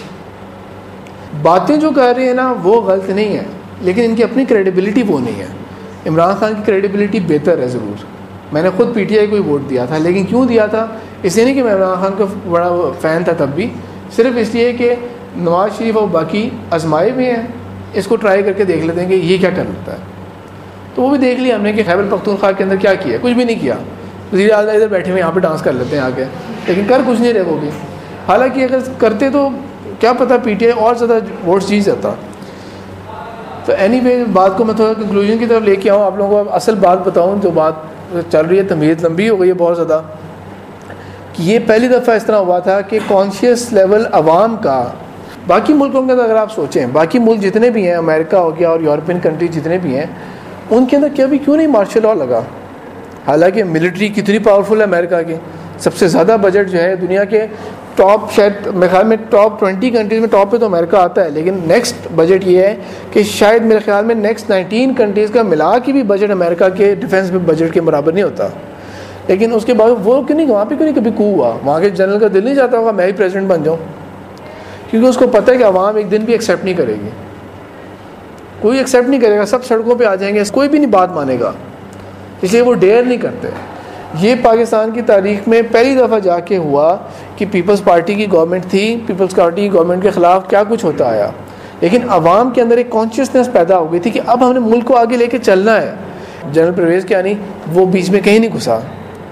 باتیں جو کر رہے ہیں نا وہ غلط نہیں ہیں، لیکن ان کی اپنی کریڈیبلٹی وہ نہیں ہے. عمران خان کی کریڈیبلٹی بہتر ہے ضرور. میں نے خود پی ٹی آئی کو ہی ووٹ دیا تھا، لیکن کیوں دیا تھا؟ اس لیے نہیں کہ میں عمران خان کا بڑا فین تھا تب بھی، صرف اس لیے کہ نواز شریف اور باقی آزمائے بھی ہیں، اس کو ٹرائی کر کے دیکھ لیتے ہیں کہ یہ کیا کر لیتا ہے. تو وہ بھی دیکھ لیا ہم نے کہ خیبر پختونخوا کے اندر کیا کیا، کچھ بھی نہیں کیا. وزیر اعلیٰ ادھر بیٹھے ہوئے یہاں پہ ڈانس کر لیتے ہیں آگے، لیکن کر کچھ نہیں رہے وہ بھی. حالانکہ اگر کرتے تو کیا پتہ پی ٹی آئی اور زیادہ ووٹس جیت جاتا. تو اینی وے بات کو میں تھوڑا کنکلوژن کی طرف لے کے آؤں، آپ لوگوں کو اصل بات بتاؤں جو بات چل رہی ہے. تمہید لمبی ہو گئی ہے بہت زیادہ، کہ یہ پہلی دفعہ اس طرح ہوا تھا کہ کانشیس لیول عوام کا، باقی ملکوں کے اندر اگر آپ سوچیں، باقی ملک جتنے بھی ہیں، امریکہ ہو گیا اور یورپین کنٹری جتنے بھی ہیں، ان کے اندر کبھی کیوں نہیں مارشل لاء لگا؟ حالانکہ ملٹری کتنی پاورفل ہے امریکہ کی، سب سے زیادہ بجٹ جو ہے دنیا کے ٹاپ، شاید میرے خیال میں ٹاپ ٹوینٹی کنٹریز میں ٹاپ پہ تو امریکہ آتا ہے، لیکن نیکسٹ بجٹ یہ ہے کہ شاید میرے خیال میں نیکسٹ نائنٹین کنٹریز کا ملا کے بھی بجٹ امریکہ کے ڈیفینس میں بجٹ کے برابر نہیں ہوتا. لیکن اس کے بعد وہ کیوں نہیں، وہاں پہ کیوں نہیں کبھی کو ہوا؟ وہاں کے جنرل کا دل نہیں چاہتا ہوگا میں ہی پریزیڈنٹ بن جاؤں، کیونکہ اس کو پتہ ہے کہ عوام ایک دن بھی ایکسیپٹ نہیں کرے گی، کوئی ایکسیپٹ نہیں کرے گا، سب سڑکوں پہ آ جائیں گے، کوئی بھی نہیں بات مانے گا، اس لیے وہ ڈیئر نہیں کرتے. یہ پاکستان کی تاریخ میں پہلی دفعہ جا کے ہوا کہ پیپلز پارٹی کی گورنمنٹ تھی، پیپلز پارٹی کی گورنمنٹ کے خلاف کیا کچھ ہوتا آیا، لیکن عوام کے اندر ایک کانشیسنیس پیدا ہو گئی تھی کہ اب ہم نے ملک کو آگے لے کے چلنا ہے. جنرل پرویز کیانی وہ بیچ میں کہیں نہیں گھسا.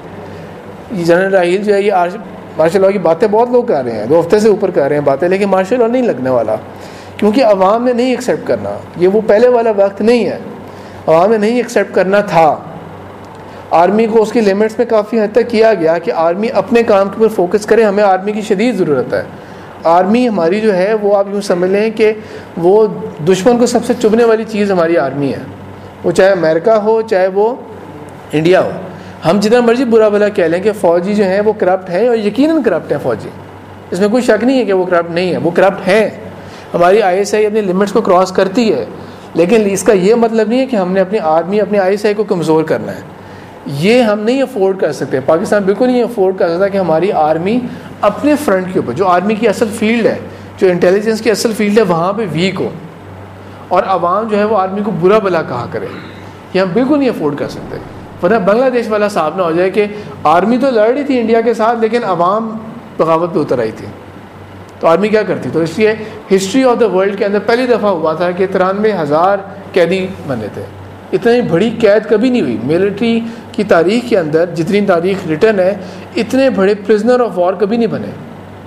جنرل راحیل جو ہے یہ مارشل لاء کی باتیں بہت لوگ کر رہے ہیں، دو ہفتے سے اوپر کر رہے ہیں باتیں، لیکن مارشل لاء نہیں لگنے والا، کیونکہ عوام نے نہیں ایکسیپٹ کرنا. یہ وہ پہلے والا وقت نہیں ہے، عوام نے نہیں ایکسیپٹ کرنا تھا. آرمی کو اس کی لمٹس میں کافی حد تک کیا گیا کہ آرمی اپنے کام کے اوپر فوکس کرے، ہمیں آرمی کی شدید ضرورت ہے. آرمی ہماری جو ہے وہ آپ یوں سمجھ لیں کہ وہ دشمن کو سب سے چبھنے والی چیز ہماری آرمی ہے، وہ چاہے امریکہ ہو چاہے وہ انڈیا ہو. ہم جتنا مرضی برا بھلا کہہ لیں کہ فوجی جو ہیں وہ کرپٹ ہیں، اور یقیناً کرپٹ ہیں فوجی، اس میں کوئی شک نہیں ہے کہ وہ کرپٹ نہیں ہے، وہ کرپٹ ہیں. ہماری آئی ایس آئی اپنی لمٹس کو کراس کرتی ہے، لیکن اس کا یہ مطلب نہیں ہے کہ ہم نے اپنی آرمی اپنی آئی ایس آئی کو کمزور کرنا ہے. یہ ہم نہیں افورڈ کر سکتے، پاکستان بالکل نہیں افورڈ کر سکتا کہ ہماری آرمی اپنے فرنٹ کے اوپر، جو آرمی کی اصل فیلڈ ہے، جو انٹیلیجنس کی اصل فیلڈ ہے، وہاں پہ ویک ہو اور عوام جو ہے وہ آرمی کو برا بھلا کہا کرے. یہ ہم بالکل نہیں افورڈ کر سکتے، ورنہ بنگلہ دیش والا صاحب نہ ہو جائے کہ آرمی تو لڑ رہی تھی انڈیا کے ساتھ لیکن عوام بغاوت پہ اتر آئی تھی، تو آرمی کیا کرتی. تو اس لیے ہسٹری آف دا ورلڈ کے اندر پہلی دفعہ ہوا تھا کہ ترانوے ہزار قیدی بنے تھے اتنی بڑی قید کبھی نہیں ہوئی ملٹری کی تاریخ کے اندر، جتنی تاریخ ریٹن ہے اتنے بڑے پرزنر آف وار کبھی نہیں بنے.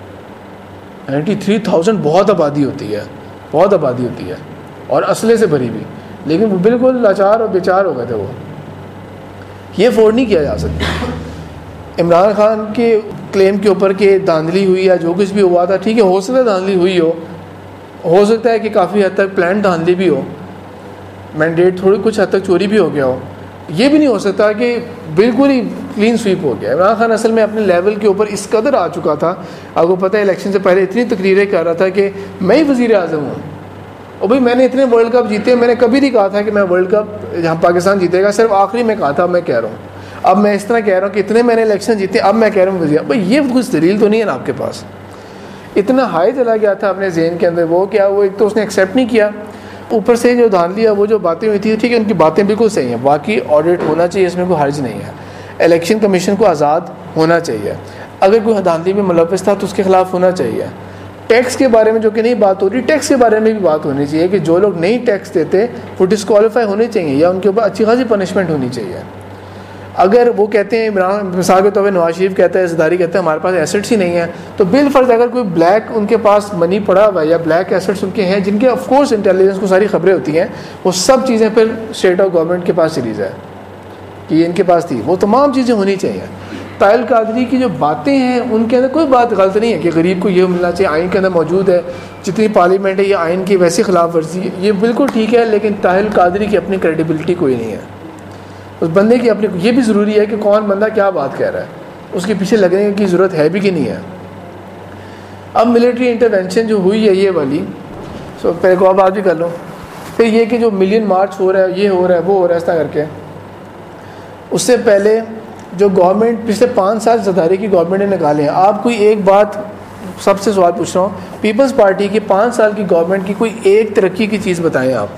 نائنٹی تھری تھاؤزینڈ بہت آبادی ہوتی ہے، بہت آبادی ہوتی ہے اور اسلحے سے بھری ہوئی، لیکن وہ بالکل لاچار اور بیچار ہو گئے تھے. وہ یہ افورڈ نہیں کیا جا سکتا. عمران خان کے کلیم کے اوپر کہ دھاندلی ہوئی یا جو کچھ بھی ہوا تھا، ٹھیک ہے ہو سکتا ہے دھاندلی ہوئی ہو ہو سکتا ہے کہ کافی حد تک پلان دھاندلی بھی ہو، مینڈیٹ تھوڑی کچھ حد تک چوری بھی ہو گیا ہو. یہ بھی نہیں ہو سکتا کہ بالکل ہی کلین سویپ ہو گیا. عمران خان اصل میں اپنے لیول کے اوپر اس قدر آ چکا تھا، آپ کو پتہ ہے الیکشن سے پہلے اتنی تقریریں کر رہا تھا کہ میں ہی وزیر اعظم ہوں، اور بھائی میں نے اتنے ورلڈ کپ جیتے، میں نے کبھی نہیں کہا تھا کہ میں ورلڈ کپ جہاں پاکستان جیتے گا، صرف آخری میں کہا تھا. میں کہہ رہا ہوں اب میں اس طرح کہہ رہا ہوں کہ اتنے میں نے الیکشن جیتے، اب میں کہہ رہا ہوں وزیر. بھائی یہ کچھ دلیل تو نہیں ہے نا آپ کے پاس. اتنا ہائی چلا گیا تھا اپنے ذہن کے اندر وہ کیا، وہ ایک تو اس نے ایکسیپٹ نہیں کیا، اوپر سے جو دھاندلی ہے وہ جو باتیں ہوئی تھی، ٹھیک ہے ان کی باتیں بالکل صحیح ہیں، واقعی آڈٹ ہونا چاہیے، اس میں کوئی حرج نہیں ہے. الیکشن کمیشن کو آزاد ہونا چاہیے، اگر کوئی دھاندلی میں ملوث تھا تو اس کے خلاف ہونا چاہیے. ٹیکس کے بارے میں جو کہ نہیں بات ہو رہی، ٹیکس کے بارے میں بھی بات ہونی چاہیے کہ جو لوگ نہیں ٹیکس دیتے وہ ڈسکوالیفائی ہونے چاہیے یا ان کے اوپر اچھی خاصی پنشمنٹ ہونی چاہیے. اگر وہ کہتے ہیں عمران مثال کے طور پہ نواز شریف کہتا ہے، زرداری کہتا ہے ہمارے پاس ایسٹس ہی نہیں ہیں، تو بالفرض اگر کوئی بلیک ان کے پاس منی پڑا ہوا ہے یا بلیک ایسٹس ان کے ہیں جن کے آف کورس انٹیلیجنس کو ساری خبریں ہوتی ہیں، وہ سب چیزیں پھر اسٹیٹ آف گورنمنٹ کے پاس چلی جائے کہ یہ ان کے پاس تھی، وہ تمام چیزیں ہونی چاہیے. طاہر قادری کی جو باتیں ہیں ان کے اندر کوئی بات غلط نہیں ہے کہ غریب کو یہ ملنا چاہیے، آئین کے اندر موجود ہے، جتنی پارلیمنٹ ہے یہ آئین کی ویسی خلاف ورزی، یہ بالکل ٹھیک ہے، لیکن طاہر قادری کی اپنی کریڈیبلٹی کوئی نہیں ہے. اس بندے کی اپنی یہ بھی ضروری ہے کہ کون بندہ کیا بات کہہ رہا ہے، اس کے پیچھے لگنے کی ضرورت ہے بھی کہ نہیں ہے. اب ملٹری انٹرونشن جو ہوئی ہے یہ والی، سو پہلے کو اب بات بھی کر لو. پھر یہ کہ جو ملین مارچ ہو رہا ہے، یہ ہو رہا ہے وہ ہو رہا ہے اس طرح کر کے، اس سے پہلے جو گورنمنٹ پچھلے پانچ سال زرداری کی گورنمنٹ نے نکالے ہیں. آپ کوئی ایک بات سب سے سوال پوچھ رہا ہوں، پیپلز پارٹی کی پانچ سال کی گورنمنٹ کی کوئی ایک ترقی کی چیز بتائیں آپ،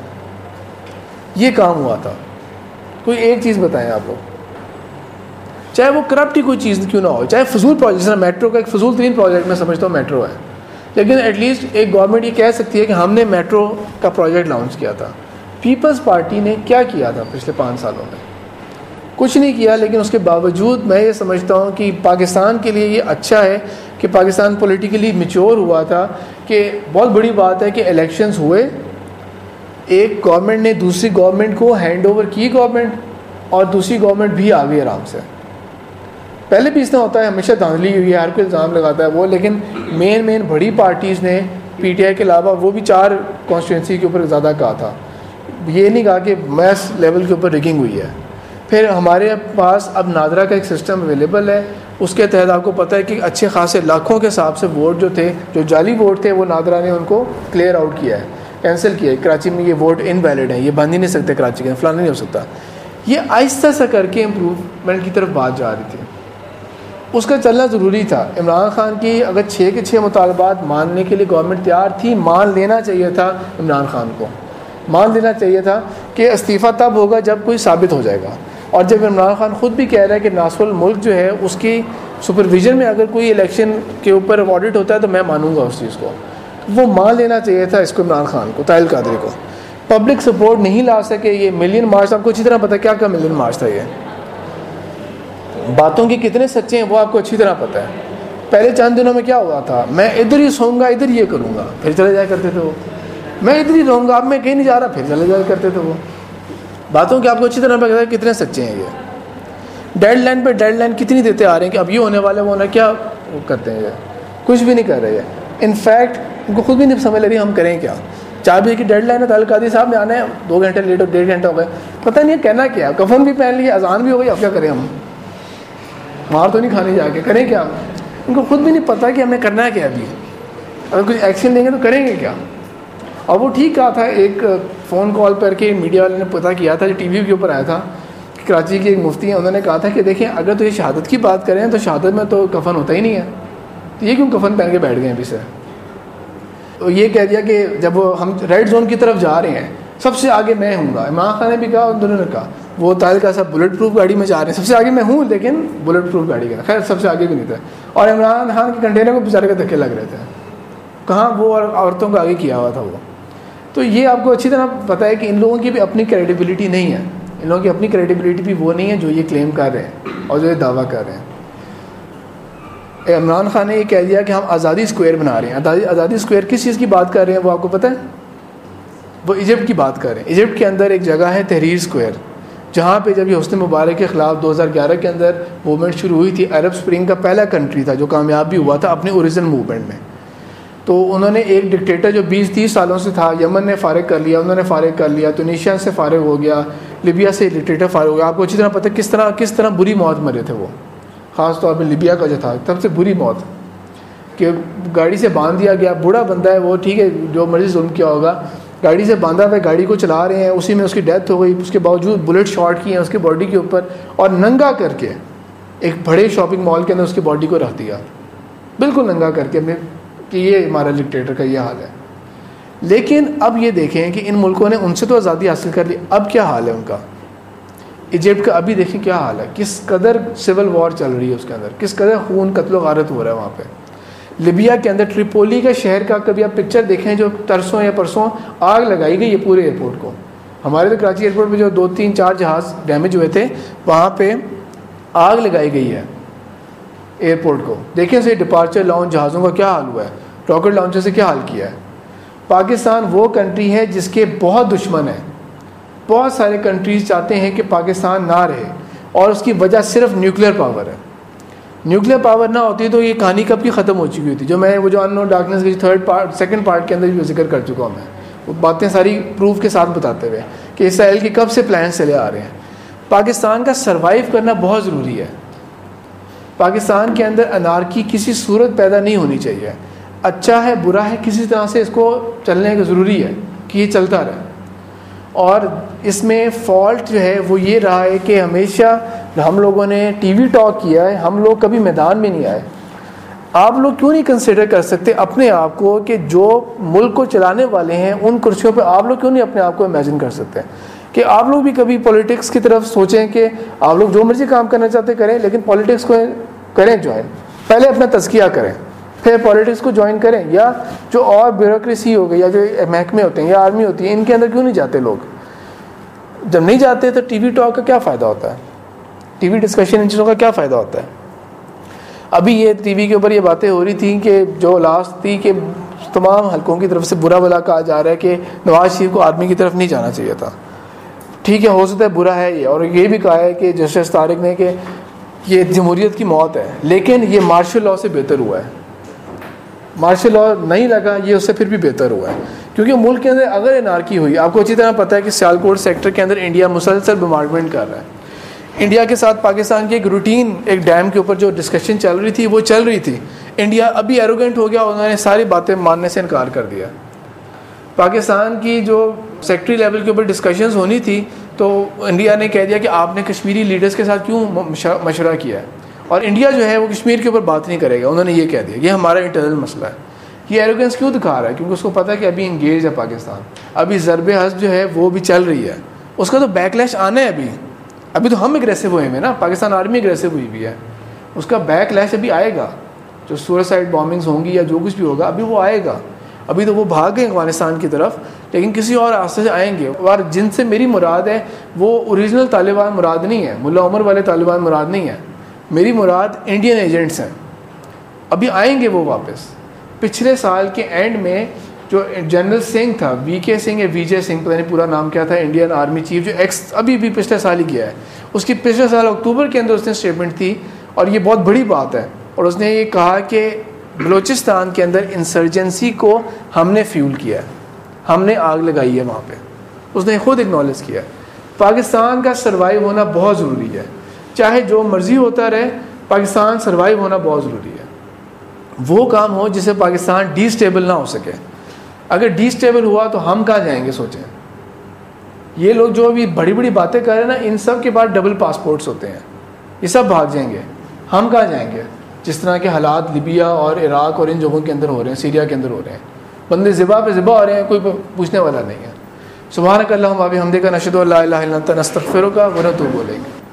یہ کام ہوا تھا کوئی ایک چیز بتائیں آپ لوگ، چاہے وہ کرپٹ ہی کوئی چیز کیوں نہ ہو، چاہے فضول پروجیکٹ، جس طرح میٹرو کا ایک فضول ترین پروجیکٹ میں سمجھتا ہوں میٹرو ہے، لیکن ایٹ لیسٹ ایک گورنمنٹ یہ کہہ سکتی ہے کہ ہم نے میٹرو کا پروجیکٹ لانچ کیا تھا. پیپلز پارٹی نے کیا کیا تھا پچھلے پانچ سالوں میں؟ کچھ نہیں کیا، لیکن اس کے باوجود میں یہ سمجھتا ہوں کہ پاکستان کے لیے یہ اچھا ہے کہ پاکستان پولیٹیکلی میچور ہوا تھا. کہ بہت بڑی بات ہے کہ الیکشنز ہوئے، ایک گورنمنٹ نے دوسری گورنمنٹ کو ہینڈ اوور کی گورنمنٹ، اور دوسری گورنمنٹ بھی آ گئی آرام سے. پہلے بھی اس طرح ہوتا ہے، ہمیشہ دھاندلی ہوئی ہے، ہر کوئی الزام لگاتا ہے وہ، لیکن مین مین بڑی پارٹیز نے پی ٹی آئی کے علاوہ وہ بھی چار کانسٹیٹوینسی کے اوپر زیادہ کہا تھا، یہ نہیں کہا کہ میس لیول کے اوپر ریگنگ ہوئی ہے. پھر ہمارے پاس اب نادرا کا ایک سسٹم اویلیبل ہے، اس کے تحت آپ کو پتہ ہے کہ اچھے خاصے لاکھوں کے حساب سے ووٹ جو تھے، جو جعلی ووٹ تھے، وہ نادرا نے ان کو کلیئر آؤٹ کیا ہے، کینسل کیا ہے. کراچی میں یہ ووٹ ان ویلڈ ہیں، یہ بند ہی نہیں سکتے کراچی کے، فلانا نہیں ہو سکتا. یہ آہستہ سا کر کے امپروومنٹ کی طرف بات جا رہی تھی، اس کا چلنا ضروری تھا. عمران خان کی اگر چھ کے چھ مطالبات ماننے کے لیے گورنمنٹ تیار تھی، مان لینا چاہیے تھا عمران خان کو، مان لینا چاہیے تھا کہ استعفیٰ تب ہوگا جب کوئی ثابت ہو جائے گا. اور جب عمران خان خود بھی کہہ رہا ہے کہ ناصر الملک جو ہے اس کی سپرویژن میں اگر کوئی الیکشن کے اوپر آڈٹ ہوتا ہے تو میں مانوں گا اس چیز کو، وہ مان لینا چاہیے تھا اس کو عمران خان کو، طاہر قادری کو. پبلک سپورٹ نہیں لا سکے. یہ ملین مارچ آپ کو اچھی طرح پتہ ہے کیا کیا ملین مارچ تھا، یہ باتوں کے کتنے سچے ہیں وہ آپ کو اچھی طرح پتہ ہے. پہلے چند دنوں میں کیا ہوا تھا، میں ادھر ہی سوؤں گا، ادھر یہ کروں گا، پھر چلے جایا کرتے تھے وہ. میں ادھر ہی رہوں گا، اب میں کہیں نہیں جا رہا، پھر چلے جایا کرتے تھے وہ. باتوں کے آپ کو اچھی طرح پتہ ہے کتنے سچے ہیں. یہ ڈیڈ لائن پہ ڈیڈ لائن کتنی دیتے آ رہے ہیں کہ اب یہ ہونے والا ہے، وہ ہونا، کیا کرتے ہیں، یہ کچھ بھی نہیں کر رہے ہیں. انفیکٹ ان کو خود بھی نہیں سمجھ لگ رہی ہم کریں کیا. چار بجے کی ڈیڈ لائن ہے، طاہر قادری صاحب نے آنا ہے، دو گھنٹے لیٹ ہو، ڈیڑھ گھنٹہ ہو گئے، پتہ نہیں ہے کہنا کیا. کفن بھی پہن لیا، اذان بھی ہو گئی، اب کیا کریں ہم، مار تو نہیں کھانے جا کے، کریں کیا. ان کو خود بھی نہیں پتہ کہ ہمیں کرنا ہے کیا. ابھی اگر کچھ ایکشن لیں گے تو کریں گے کیا. اور وہ ٹھیک کہا تھا ایک فون کال پر کے میڈیا والے نے پتہ کیا تھا، جو ٹی وی کے اوپر آیا تھا، کراچی کے ایک مفتی ہیں، انہوں نے کہا تھا کہ دیکھیں اگر تو یہ شہادت کی بات کریں تو شہادت میں تو کفن ہوتا ہی نہیں ہے، تو یہ کیوں کفن پہن کے بیٹھ گئے ہیں ابھی سے. تو یہ کہہ دیا کہ جب ہم ریڈ زون کی طرف جا رہے ہیں سب سے آگے میں ہوں گا. عمران خان نے بھی کہا، ان دونوں نے کہا. وہ طاہر کا سب بلٹ پروف گاڑی میں جا رہے ہیں، سب سے آگے میں ہوں لیکن بلٹ پروف گاڑی کا، خیر سب سے آگے بھی نہیں تھا. اور عمران خان کے کنٹینر کو بیچارے کے دھکے لگ رہے تھے. کہاں وہ اور عورتوں کو آگے کیا ہوا تھا وہ. تو یہ آپ کو اچھی طرح پتہ ہے کہ ان لوگوں کی بھی اپنی کریڈیبلٹی نہیں ہے، ان لوگوں کی اپنی کریڈیبلٹی بھی وہ نہیں ہے جو یہ کلیم کر رہے ہیں اور جو یہ دعویٰ کر رہے ہیں۔ عمران خان نے یہ کہہ دیا کہ ہم آزادی اسکوائر بنا رہے ہیں۔ آزادی آزادی اسکوائر کس چیز کی بات کر رہے ہیں وہ آپ کو پتہ ہے؟ وہ ایجپٹ کی بات کر رہے ہیں۔ ایجپٹ کے اندر ایک جگہ ہے تحریر اسکوائر، جہاں پہ جب یہ حسنی مبارک کے خلاف دو ہزار گیارہ کے اندر موومنٹ شروع ہوئی تھی، عرب اسپرنگ کا پہلا کنٹری تھا جو کامیاب بھی ہوا تھا اپنے اوریجنل موومنٹ میں، تو انہوں نے ایک ڈکٹیٹر جو بیس تیس سالوں سے تھا، یمن نے فارغ کر لیا، انہوں نے فارغ کر لیا، ٹونیشیا سے فارغ ہو گیا، لیبیا سے ڈکٹیٹر فارغ ہو گیا۔ آپ کو اچھی طرح پتہ ہے کس طرح کس طرح بری موت مرے تھے وہ، خاص طور پہ لیبیا کا جو تھا سب سے بری موت، کہ گاڑی سے باندھ دیا گیا، بوڑھا بندہ ہے وہ، ٹھیک ہے جو مرضی ظلم کیا ہوگا، گاڑی سے باندھا ہوا گاڑی کو چلا رہے ہیں، اسی میں اس کی ڈیتھ ہو گئی، اس کے باوجود بلٹ شاٹ کیے ہیں اس کے باڈی کے اوپر، اور ننگا کر کے ایک بڑے شاپنگ مال کے اندر اس کی باڈی کو رکھ دیا، بالکل ننگا کر کے، کہ یہ ہمارا ڈکٹیٹر کا یہ حال ہے۔ لیکن اب یہ دیکھیں کہ ان ملکوں نے ان سے تو آزادی حاصل کر لی، اب کیا حال ہے ان کا؟ ایجپٹ کا ابھی دیکھیں کیا حال ہے، کس قدر سول وار چل رہی ہے اس کے اندر، کس قدر خون قتل و غارت ہو رہا ہے وہاں پہ۔ لیبیا کے اندر ٹریپولی کا شہر کا کبھی آپ پکچر دیکھیں، جو ترسوں یا پرسوں آگ لگائی گئی ہے پورے ایئرپورٹ کو۔ ہمارے تو کراچی ایئرپورٹ پہ جو دو تین چار جہاز ڈیمیج ہوئے تھے، وہاں پہ آگ لگائی گئی ہے ایئرپورٹ کو۔ دیکھیں سے ڈپارچر لاؤنج جہازوں کا کیا حال ہوا ہے، راکٹ لانچر سے کیا حال کیا ہے۔ پاکستان وہ کنٹری ہے جس کے بہت دشمن ہیں، بہت سارے کنٹریز چاہتے ہیں کہ پاکستان نہ رہے، اور اس کی وجہ صرف نیوکلیر پاور ہے۔ نیوکلیر پاور نہ ہوتی تو یہ کہانی کب کی ختم ہو چکی ہوتی، جو میں وہ جو ان نون ڈارکنیس کی تھرڈ پارٹ سیکنڈ پارٹ کے اندر بھی ذکر کر چکا ہوں میں، وہ باتیں ساری پروف کے ساتھ بتاتے ہوئے کہ اسرائیل کے کب سے پلانس چلے آ رہے ہیں۔ پاکستان کا سروائیو کرنا بہت ضروری ہے، پاکستان کے اندر انارکی کسی صورت پیدا نہیں ہونی چاہیے، اچھا ہے برا ہے کسی طرح سے اس کو چلنے کا ضروری ہے کہ یہ چلتا رہے۔ اور اس میں فالٹ جو ہے وہ یہ رہا ہے کہ ہمیشہ ہم لوگوں نے ٹی وی ٹاک کیا ہے، ہم لوگ کبھی میدان میں نہیں آئے۔ آپ لوگ کیوں نہیں کنسیڈر کر سکتے اپنے آپ کو کہ جو ملک کو چلانے والے ہیں ان کرسیوں پہ آپ لوگ کیوں نہیں اپنے آپ کو امیجن کر سکتے کہ آپ لوگ بھی کبھی پولیٹکس کی طرف سوچیں کہ آپ لوگ جو مرضی کام کرنا چاہتے کریں، لیکن پولیٹکس کو کریں جوائن، پہلے اپنا تزکیہ کریں پھر پولیٹکس کو جوائن کریں۔ یا جو اور بیوروکریسی ہو گئی یا جو محکمے ہوتے ہیں یا آرمی ہوتی ہے، ان کے اندر کیوں نہیں جاتے لوگ؟ جب نہیں جاتے تو ٹی وی ٹاک کا کیا فائدہ ہوتا ہے، ٹی وی ڈسکشن ان چیزوں کا کیا فائدہ ہوتا ہے؟ ابھی یہ ٹی وی کے اوپر یہ باتیں ہو رہی تھیں کہ جو لاسٹ تھی کہ تمام حلقوں کی طرف سے برا بلا کہا جا رہا ہے کہ نواز شریف کو آرمی کی طرف نہیں جانا چاہیے تھا۔ ٹھیک ہے، ہو سکتا ہے برا ہے یہ، اور یہ بھی کہا ہے کہ جسٹس طارق نے کہ یہ جمہوریت کی موت ہے، لیکن یہ مارشل لاء سے بہتر ہوا ہے۔ مارشل لاء نہیں لگا، یہ اس سے پھر بھی بہتر ہوا ہے، کیونکہ ملک کے اندر اگر انارکی ہوئی، آپ کو اچھی طرح پتہ ہے کہ سیالکوٹ سیکٹر کے اندر انڈیا مسلسل بمبارڈمنٹ کر رہا ہے۔ انڈیا کے ساتھ پاکستان کی ایک روٹین ایک ڈیم کے اوپر جو ڈسکشن چل رہی تھی وہ چل رہی تھی، انڈیا ابھی ایروگنٹ ہو گیا، انہوں نے ساری باتیں ماننے سے انکار کر دیا۔ پاکستان کی جو سیکٹری لیول کے اوپر ڈسکشنز ہونی تھی تو انڈیا نے کہہ دیا کہ آپ نے کشمیری لیڈرز کے ساتھ کیوں مشورہ کیا ہے، اور انڈیا جو ہے وہ کشمیر کے اوپر بات نہیں کرے گا، انہوں نے یہ کہہ دیا یہ ہمارا انٹرنل مسئلہ ہے۔ یہ ایروگنس کیوں دکھا رہا ہے؟ کیونکہ اس کو پتہ ہے کہ ابھی انگیج ہے پاکستان، ابھی ضرب حسب جو ہے وہ بھی چل رہی ہے، اس کا تو بیک لیش آنا ہے ابھی ابھی تو ہم اگریسو ہوئے ہیں نا، پاکستان آرمی اگریسو ہوئی بھی ہے، اس کا بیک لیش ابھی آئے گا، جو سوسائڈ بامبنگز ہوں گی یا جو کچھ بھی ہوگا ابھی وہ آئے گا۔ ابھی تو وہ بھاگ گئے افغانستان کی طرف، لیکن کسی اور راستے سے آئیں گے، اور جن سے میری مراد ہے وہ اوریجنل طالبان مراد نہیں ہے، ملا عمر والے طالبان مراد نہیں ہے، میری مراد انڈین ایجنٹس ہیں، ابھی آئیں گے وہ واپس۔ پچھلے سال کے اینڈ میں جو جنرل سنگھ تھا، وی کے سنگھ یا وی جے سنگھ پتہ نہیں پورا نام کیا تھا، انڈین آرمی چیف جو ایکس ابھی بھی پچھلے سال ہی گیا ہے، اس کی پچھلے سال اکتوبر کے اندر اس نے اسٹیٹمنٹ تھی، اور یہ بہت بڑی بات ہے، اور اس نے یہ کہا کہ بلوچستان کے اندر انسرجنسی کو ہم نے فیول کیا ہے، ہم نے آگ لگائی ہے وہاں پہ، اس نے خود اکنالج کیا ہے۔ پاکستان کا سروائیو ہونا بہت ضروری ہے، چاہے جو مرضی ہوتا رہے، پاکستان سروائیو ہونا بہت ضروری ہے۔ وہ کام ہو جسے پاکستان ڈی سٹیبل نہ ہو سکے، اگر ڈی سٹیبل ہوا تو ہم کہاں جائیں گے؟ سوچیں، یہ لوگ جو ابھی بڑی بڑی باتیں کر رہے ہیں نا، ان سب کے بعد ڈبل پاسپورٹس ہوتے ہیں، یہ سب بھاگ جائیں گے، ہم کہاں جائیں گے؟ جس طرح کے حالات لیبیا اور عراق اور ان جگہوں کے اندر ہو رہے ہیں، سیریا کے اندر ہو رہے ہیں، بندے ذبح پہ ذبح ہو رہے ہیں، کوئی پوچھنے والا نہیں ہے۔ سبحانک اللہم و بحمدک نشہد ان لا الہ الا انت نستغفرک و نتوب الیک۔